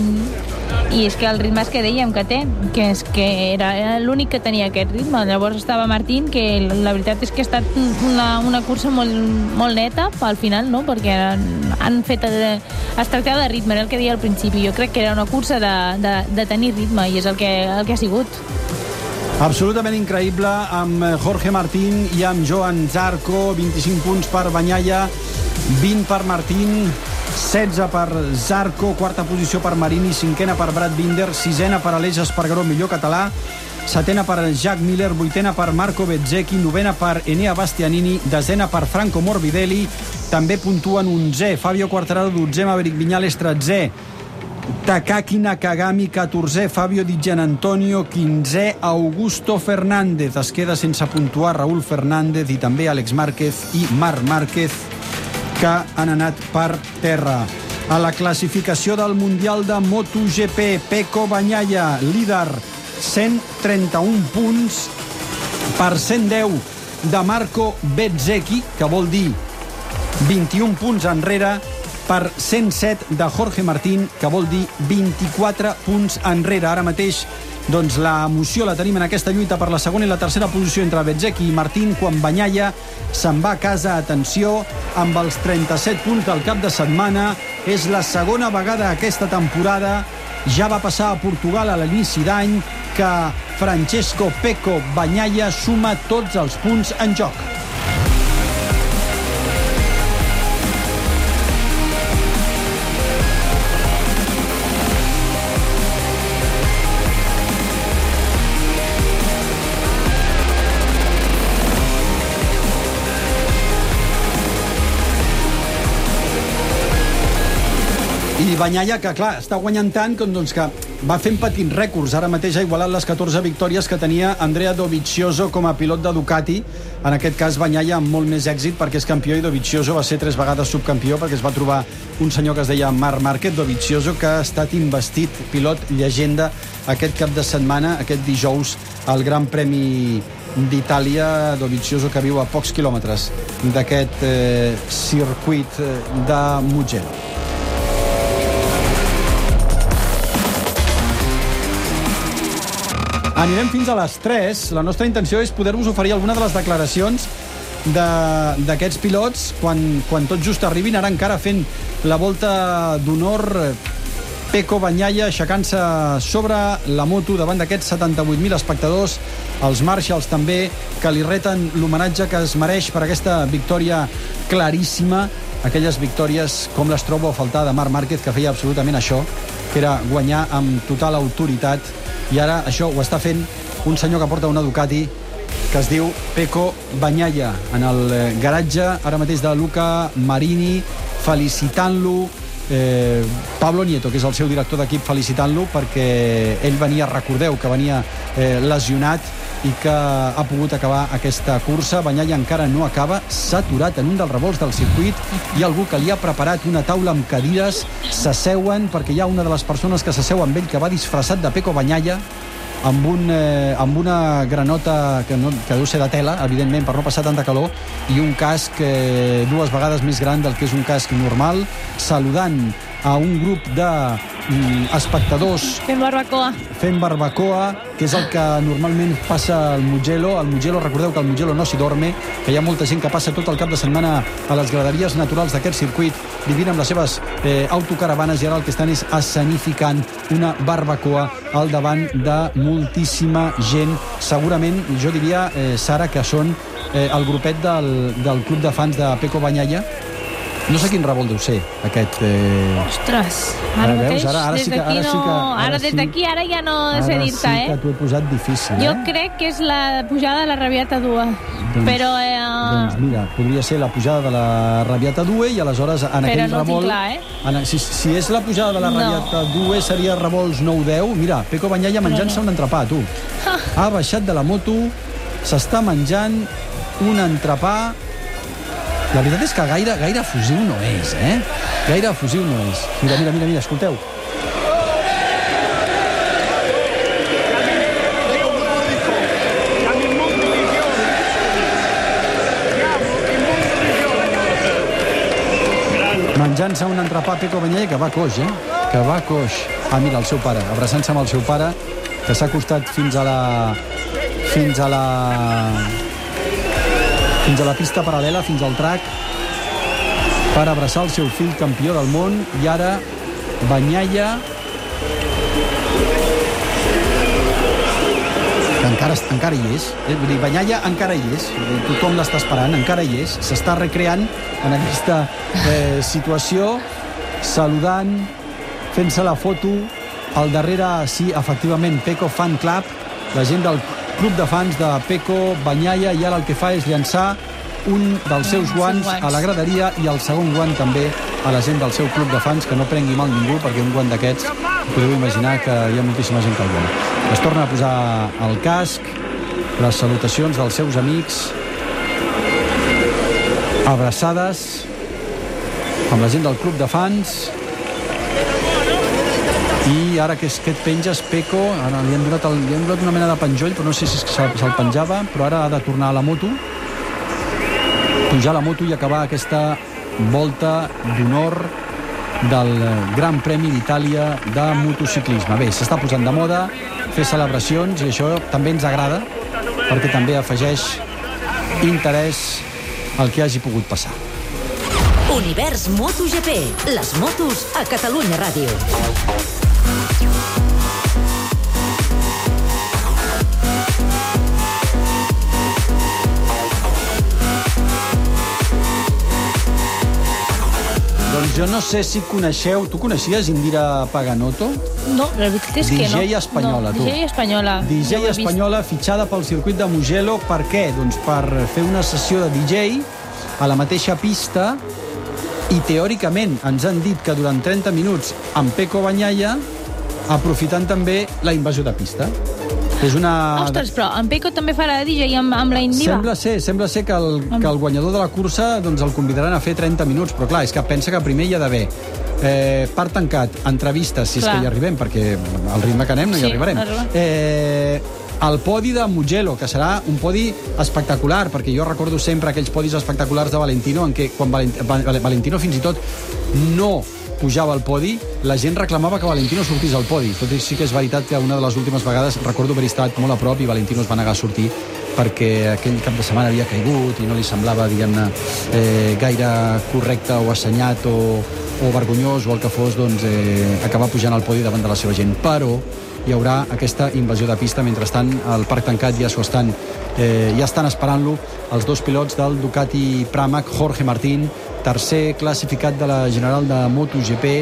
Speaker 9: i és que el ritme és que dèiem que té, que és que era, era l'únic que tenia aquest ritme. Llavors estava Martín, que la veritat és que ha estat una, una cursa molt, molt neta al final, no? Perquè han, han fet... Es tractava de ritme, era el que deia al principi. Jo crec que era una cursa de, de, de tenir ritme, i és el que, el que ha sigut.
Speaker 5: Absolutament increïble, amb Jorge Martín i amb Joan Zarco. Vint-i-cinc punts per Bagnaia, vint per Martín, setze per Zarco, quarta posició per Marini, cinquena per Brad Binder, sisena per Aleix Espargaró, millor català, setena per Jack Miller, vuitena per Marco Bezzecchi, novena per Enea Bastianini, desena per Franco Morbidelli, també puntuen onzè Fabio Quartararo, dotzè Maverick Viñales, tretzè Takaki Nakagami, catorzè Fabio Di Gianantonio, quinzè Augusto Fernández. Es queda sense puntuar Raúl Fernández i també Àlex Márquez i Marc Márquez, que han anat per terra. A la classificació del Mundial de MotoGP, Pecco Bagnaia, líder, cent trenta-un punts per cent deu de Marco Bezzecchi, que vol dir vint-i-un punts enrere, per cent set de Jorge Martín, que vol dir vint-i-quatre punts enrere. Ara mateix, doncs, l'emoció la tenim en aquesta lluita per la segona i la tercera posició entre Bezzecchi i Martín, quan Bagnaia se'n va a casa, atenció, amb els trenta-set punts del cap de setmana. És la segona vegada aquesta temporada, ja va passar a Portugal a l'inici d'any, que Francesco Pecco Bagnaia suma tots els punts en joc. I Bagnaia, que clar, està guanyant tant que, doncs, que va fent petits rècords. Ara mateix ha igualat les catorze victòries que tenia Andrea Dovizioso com a pilot de Ducati. En aquest cas, Bagnaia amb molt més èxit perquè és campió, i Dovizioso va ser tres vegades subcampió perquè es va trobar un senyor que es deia Marc Márquez. Dovizioso, que ha estat investit pilot llegenda aquest cap de setmana, aquest dijous, al Gran Premi d'Itàlia. Dovizioso, que viu a pocs quilòmetres d'aquest eh, circuit de Mugello. Anirem fins a les tres. La nostra intenció és poder-vos oferir alguna de les declaracions d'aquests pilots quan, quan tot just arribin. Ara encara fent la volta d'honor, Pecco Bagnaia aixecant-se sobre la moto davant d'aquests setanta-vuit mil espectadors, els Marshalls també, que li reten l'homenatge que es mereix per aquesta victòria claríssima. aquelles victòries com les trobo a faltar de Marc Márquez, que feia absolutament això, que era guanyar amb total autoritat, i ara això ho està fent un senyor que porta una Ducati que es diu Pecco Bagnaia, en el garatge ara mateix de Luca Marini, felicitant-lo, eh, Pablo Nieto, que és el seu director d'equip, felicitant-lo perquè ell venia, recordeu que venia eh, lesionat i que ha pogut acabar aquesta cursa. Bagnaia encara no acaba, s'ha aturat en un dels revolts del circuit, hi ha algú que li ha preparat una taula amb cadires, s'asseuen perquè hi ha una de les persones que s'asseu amb ell que va disfressat de Pecco Bagnaia, amb, un, eh, amb una granota que, no, que deu ser de tela, evidentment, per no passar tanta calor, i un casc eh, dues vegades més gran del que és un casc normal, saludant a un grup de mm, espectadors
Speaker 9: fent barbacoa.
Speaker 5: fent barbacoa, que és el que normalment passa al Mugello. Al Mugello, recordeu que al Mugello no s'hi dorme, que hi ha molta gent que passa tot el cap de setmana a les graderies naturals d'aquest circuit, vivint amb les seves eh, autocaravanes, i ara el que estan és escenificant una barbacoa al davant de moltíssima gent. Segurament, jo diria, eh, Sara, que són eh, el grupet del, del club de fans de Pecco Bagnaia. No sé quin revolt deu ser, aquest... Eh...
Speaker 9: Ostres, ara, ara mateix,
Speaker 5: veus? Ara, ara
Speaker 9: des
Speaker 5: sí que,
Speaker 9: d'aquí
Speaker 5: ara
Speaker 9: no...
Speaker 5: sí que, ara
Speaker 9: ara des d'aquí, ara ja no sé dir-te,
Speaker 5: Ara sí que
Speaker 9: eh?
Speaker 5: t'ho he posat difícil,
Speaker 9: Jo
Speaker 5: eh?
Speaker 9: crec que és la pujada de la Rabiata Dua.
Speaker 5: Doncs,
Speaker 9: però... Eh...
Speaker 5: Doncs mira, podria ser la pujada de la Rabiata Due, i aleshores en
Speaker 9: però
Speaker 5: aquell
Speaker 9: no
Speaker 5: revolt...
Speaker 9: tinc clar, eh?
Speaker 5: En, si, si és la pujada de la
Speaker 9: No.
Speaker 5: Rabiata Due, seria revolts nou deu. Mira, Pecco Bagnaia menjant-se un entrepà, tu. Ha baixat de la moto, s'està menjant un entrepà. La veritat és que gaire, gaire fusiu no és, eh? Gaire fusiu no és. Mira, mira, mira, mira, escolteu. Menjant-se un entrepà Pecco Bagnaia, que va coix, eh? Que va coix. Ah, mira, el seu pare, abraçant-se amb el seu pare, que s'ha acostat fins a la... fins a la... fins a la pista paral·lela, fins al track, per abraçar el seu fill campió del món. I ara Bagnaia, que encara, encara hi és, eh? Vull dir, Bagnaia encara hi és, tothom l'està esperant, encara hi és, s'està recreant en aquesta eh, situació, saludant, fent-se la foto. Al darrere, sí, efectivament, Pecco Fan Club, la gent del club de fans de Pecco Bagnaia, i ara el que fa és llançar un dels seus guants a la graderia, i el segon guant també a la gent del seu club de fans, que no prengui mal ningú, perquè un guant d'aquests podeu imaginar que hi ha moltíssima gent que el vol. Es torna a posar el casc, les salutacions dels seus amics, abraçades amb la gent del club de fans. I ara que, és, que et penges, Pecco, ara li han donat, el, li han donat una mena de penjoll, però no sé si se'l se penjava, però ara ha de tornar a la moto, pujar a la moto i acabar aquesta volta d'honor del Gran Premi d'Itàlia de motociclisme. Bé, s'està posant de moda fer celebracions, i això també ens agrada, perquè també afegeix interès al que hagi pogut passar.
Speaker 4: Univers MotoGP, les motos a Catalunya Ràdio.
Speaker 5: Doncs jo no sé si coneixeu... Tu coneixies Indira Paganotto?
Speaker 9: No, la veritat és que no.
Speaker 5: D J espanyola,
Speaker 9: no,
Speaker 5: tu.
Speaker 9: D J espanyola.
Speaker 5: D J
Speaker 9: no
Speaker 5: espanyola fitxada pel circuit de Mugello. Per què? Doncs per fer una sessió de D J a la mateixa pista, i teòricament ens han dit que durant trenta minuts amb Pecco Bagnaia, aprofitant també la invasió de pista. És una...
Speaker 9: Ostres, però en Pecco també farà D J amb, amb la Indiva.
Speaker 5: Sembla ser, sembla ser que el, que el guanyador de la cursa doncs, el convidaran a fer trenta minuts, però clar, és que pensa que primer hi ha d'haver eh, part tancat, entrevistes, si és
Speaker 9: clar.
Speaker 5: que hi arribem, perquè al ritme que anem no hi
Speaker 9: Sí,
Speaker 5: arribarem. Eh, el podi de Mugello, que serà un podi espectacular, perquè jo recordo sempre aquells podis espectaculars de Valentino, en què quan Valentino fins i tot no pujava al podi, la gent reclamava que Valentino sortís al podi. Tot i sí que és veritat que una de les últimes vegades recordo haver estat molt a prop i Valentino es va negar a sortir perquè aquell cap de setmana havia caigut i no li semblava, diguem-ne, eh, gaire correcte o assenyat o, o vergonyós o el que fos, doncs, eh, acabar pujant al podi davant de la seva gent. Però hi haurà aquesta invasió de pista. Mentrestant, al parc tancat ja s'ho estan, eh, ja estan esperant-lo els dos pilots del Ducati Pramac, Jorge Martín, tercer classificat de la general de MotoGP,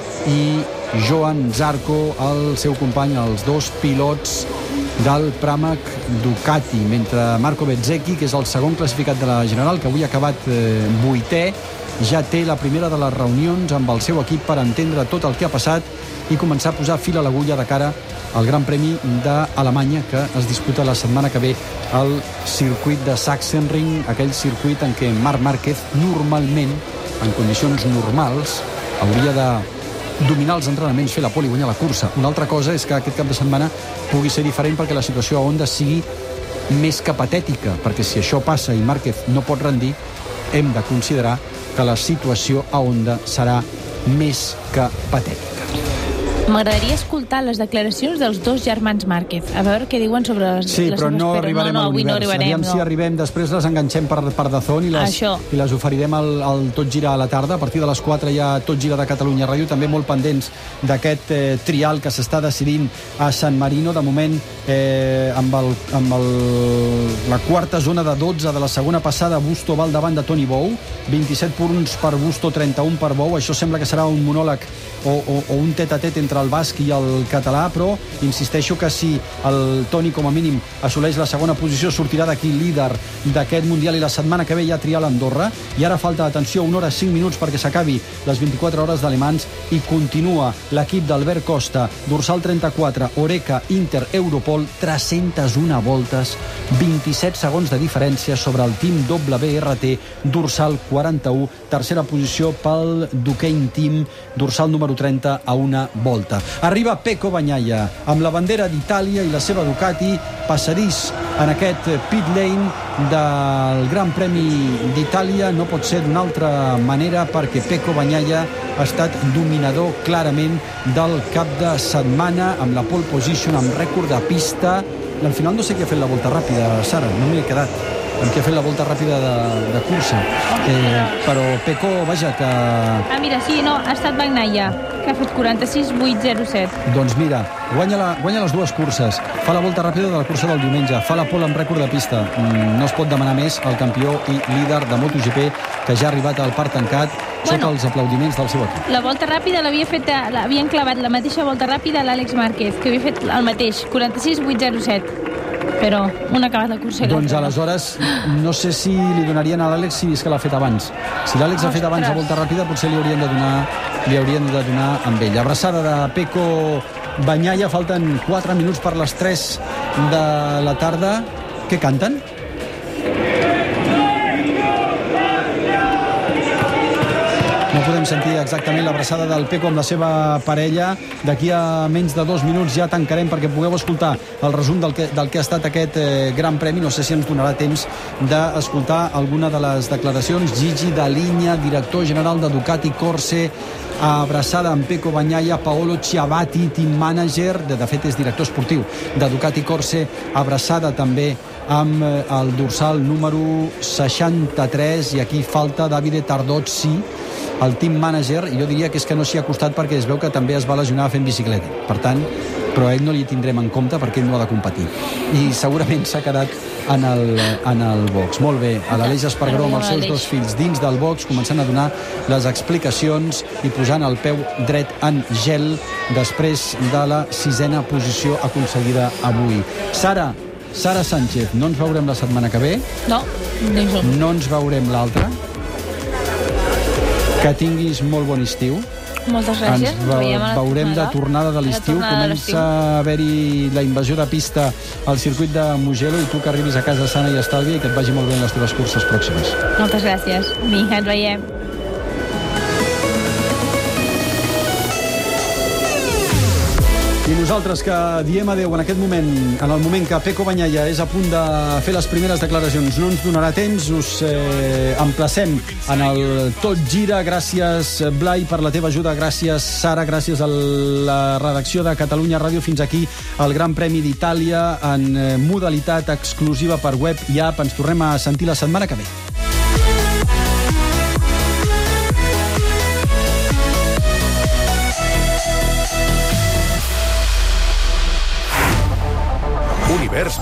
Speaker 5: i Joan Zarco, el seu company, els dos pilots del Pramac Ducati, mentre Marco Bezzecchi, que és el segon classificat de la general, que avui ha acabat eh, vuitè, ja té la primera de les reunions amb el seu equip per entendre tot el que ha passat i començar a posar fil a l'agulla de cara al Gran Premi d'Alemanya, que es disputa la setmana que ve al circuit de Sachsenring, aquell circuit en què Marc Márquez normalment, en condicions normals, hauria de dominar els entrenaments, fer la pole i guanyar la cursa. Una altra cosa és que aquest cap de setmana pugui ser diferent perquè la situació a Honda sigui més que patètica, perquè si això passa i Márquez no pot rendir, hem de considerar que la situació a Honda serà més que patètica.
Speaker 9: M'agradaria escoltar les declaracions dels dos germans Márquez, a veure què diuen sobre les,
Speaker 5: sí,
Speaker 9: les
Speaker 5: però no
Speaker 9: seves
Speaker 5: arribarem
Speaker 9: no, no,
Speaker 5: a l'univers.
Speaker 9: No arribarem,
Speaker 5: Aviam
Speaker 9: no.
Speaker 5: si arribem, després les enganxem per, per Dazón i les, i les oferirem al, al Tot Gira a la tarda. A partir de les quatre hi ha Tot Gira de Catalunya Ràdio, també molt pendents d'aquest eh, trial que s'està decidint a San Marino. De moment, eh, amb, el, amb el, la quarta zona de dotze de la segona passada, Busto va al davant de Toni Bou, vint-i-set punts per Busto, trenta-un per Bou. Això sembla que serà un monòleg o, o, o un tet-a-tet entre el basc i el català, però insisteixo que si el Toni com a mínim assoleix la segona posició, sortirà d'aquí líder d'aquest Mundial, i la setmana que ve ja trial a Andorra. I ara falta, atenció, una hora cinc minuts perquè s'acabi les vint-i-quatre hores d'Ale Mans i continua l'equip d'Albert Costa, dorsal trenta-quatre, Oreca, Inter, Europol, tres-centes una voltes, vint-i-set segons de diferència sobre el Team W R T, dorsal quaranta-u, tercera posició pel Duquesne Team, dorsal número trenta, a una volta. Arriba Pecco Bagnaia amb la bandera d'Itàlia i la seva Ducati, passadís en aquest pit lane del Gran Premi d'Itàlia. No pot ser d'una altra manera perquè Pecco Bagnaia ha estat dominador clarament del cap de setmana, amb la pole position, amb rècord de pista. Al final no sé qui ha fet la volta ràpida, Sara, no m'hi he quedat amb qui ha fet la volta ràpida de, de cursa, eh, però Pecco, vaja, que...
Speaker 9: Ah, mira, sí, no, ha estat Bagnaia, que ha fet quaranta-sis vuit zero set.
Speaker 5: Doncs mira, guanya, la, guanya les dues curses, fa la volta ràpida de la cursa del diumenge, fa la pole amb rècord de pista. Mm, no es pot demanar més al campió i líder de MotoGP, que ja ha arribat al parc tancat, bueno, sota els aplaudiments del seu equip.
Speaker 9: La volta ràpida l'havia fet, l'havien clavat la mateixa volta ràpida a l'Àlex Márquez, que havia fet el mateix, quaranta-sis vuit zero set. Però un ha acabat la cursa.
Speaker 5: Doncs aleshores no sé si li donarien a l'Àlex si és que l'ha fet abans. Si l'Àlex ha fet abans la volta ràpida, potser li haurien de donar, li haurien de donar amb ell. Abraçada de Pecco Bagnaia, falten quatre minuts per les tres de la tarda. Què canten? No podem sentir exactament l'abraçada del Pecco amb la seva parella. D'aquí a menys de dos minuts ja tancarem perquè pugueu escoltar el resum del que, del que ha estat aquest eh, Gran Premi. No sé si ens donarà temps d'escoltar alguna de les declaracions. Gigi Dall'Igna, director general de Ducati Corse, abraçada amb Pecco Bagnaia. Paolo Ciabatti, team manager, de, de fet és director esportiu de Ducati Corse, abraçada també amb el dorsal número seixanta-tres, i aquí falta Davide Tardozzi, el team manager, i jo diria que és que no s'hi ha acostat perquè es veu que també es va lesionar fent bicicleta. Per tant, però ell no li tindrem en compte perquè ell no ha de competir. I segurament s'ha quedat en el, en el box. Molt bé, a l'Aleix Espargaró amb els seus dos fills dins del box, començant a donar les explicacions i posant el peu dret en gel després de la sisena posició aconseguida avui. Sara, Sara Sánchez, no ens veurem la setmana que ve.
Speaker 9: No, no,
Speaker 5: no ens veurem l'altra. Que tinguis molt bon estiu.
Speaker 9: Moltes gràcies.
Speaker 5: Ens ve veurem de tornada de l'estiu. Comença a haver-hi la invasió de pista al circuit de Mugello, i tu que arribis a casa sana i estalvi i que et vagi molt bé en les teves curses pròximes.
Speaker 9: Moltes gràcies. Vinga, ens veiem.
Speaker 5: I nosaltres que diem adeu en aquest moment, en el moment que Pecco Bagnaia és a punt de fer les primeres declaracions, no ens donarà temps, us eh, emplacem en el Tot Gira. Gràcies, Blai, per la teva ajuda, gràcies, Sara, gràcies a la redacció de Catalunya Ràdio. Fins aquí el Gran Premi d'Itàlia en modalitat exclusiva per web i app. Ens tornem a sentir la setmana que ve.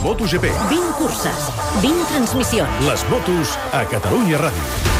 Speaker 1: MotoGP.
Speaker 4: vint curses, vint transmissions.
Speaker 1: Les motos a Catalunya Ràdio.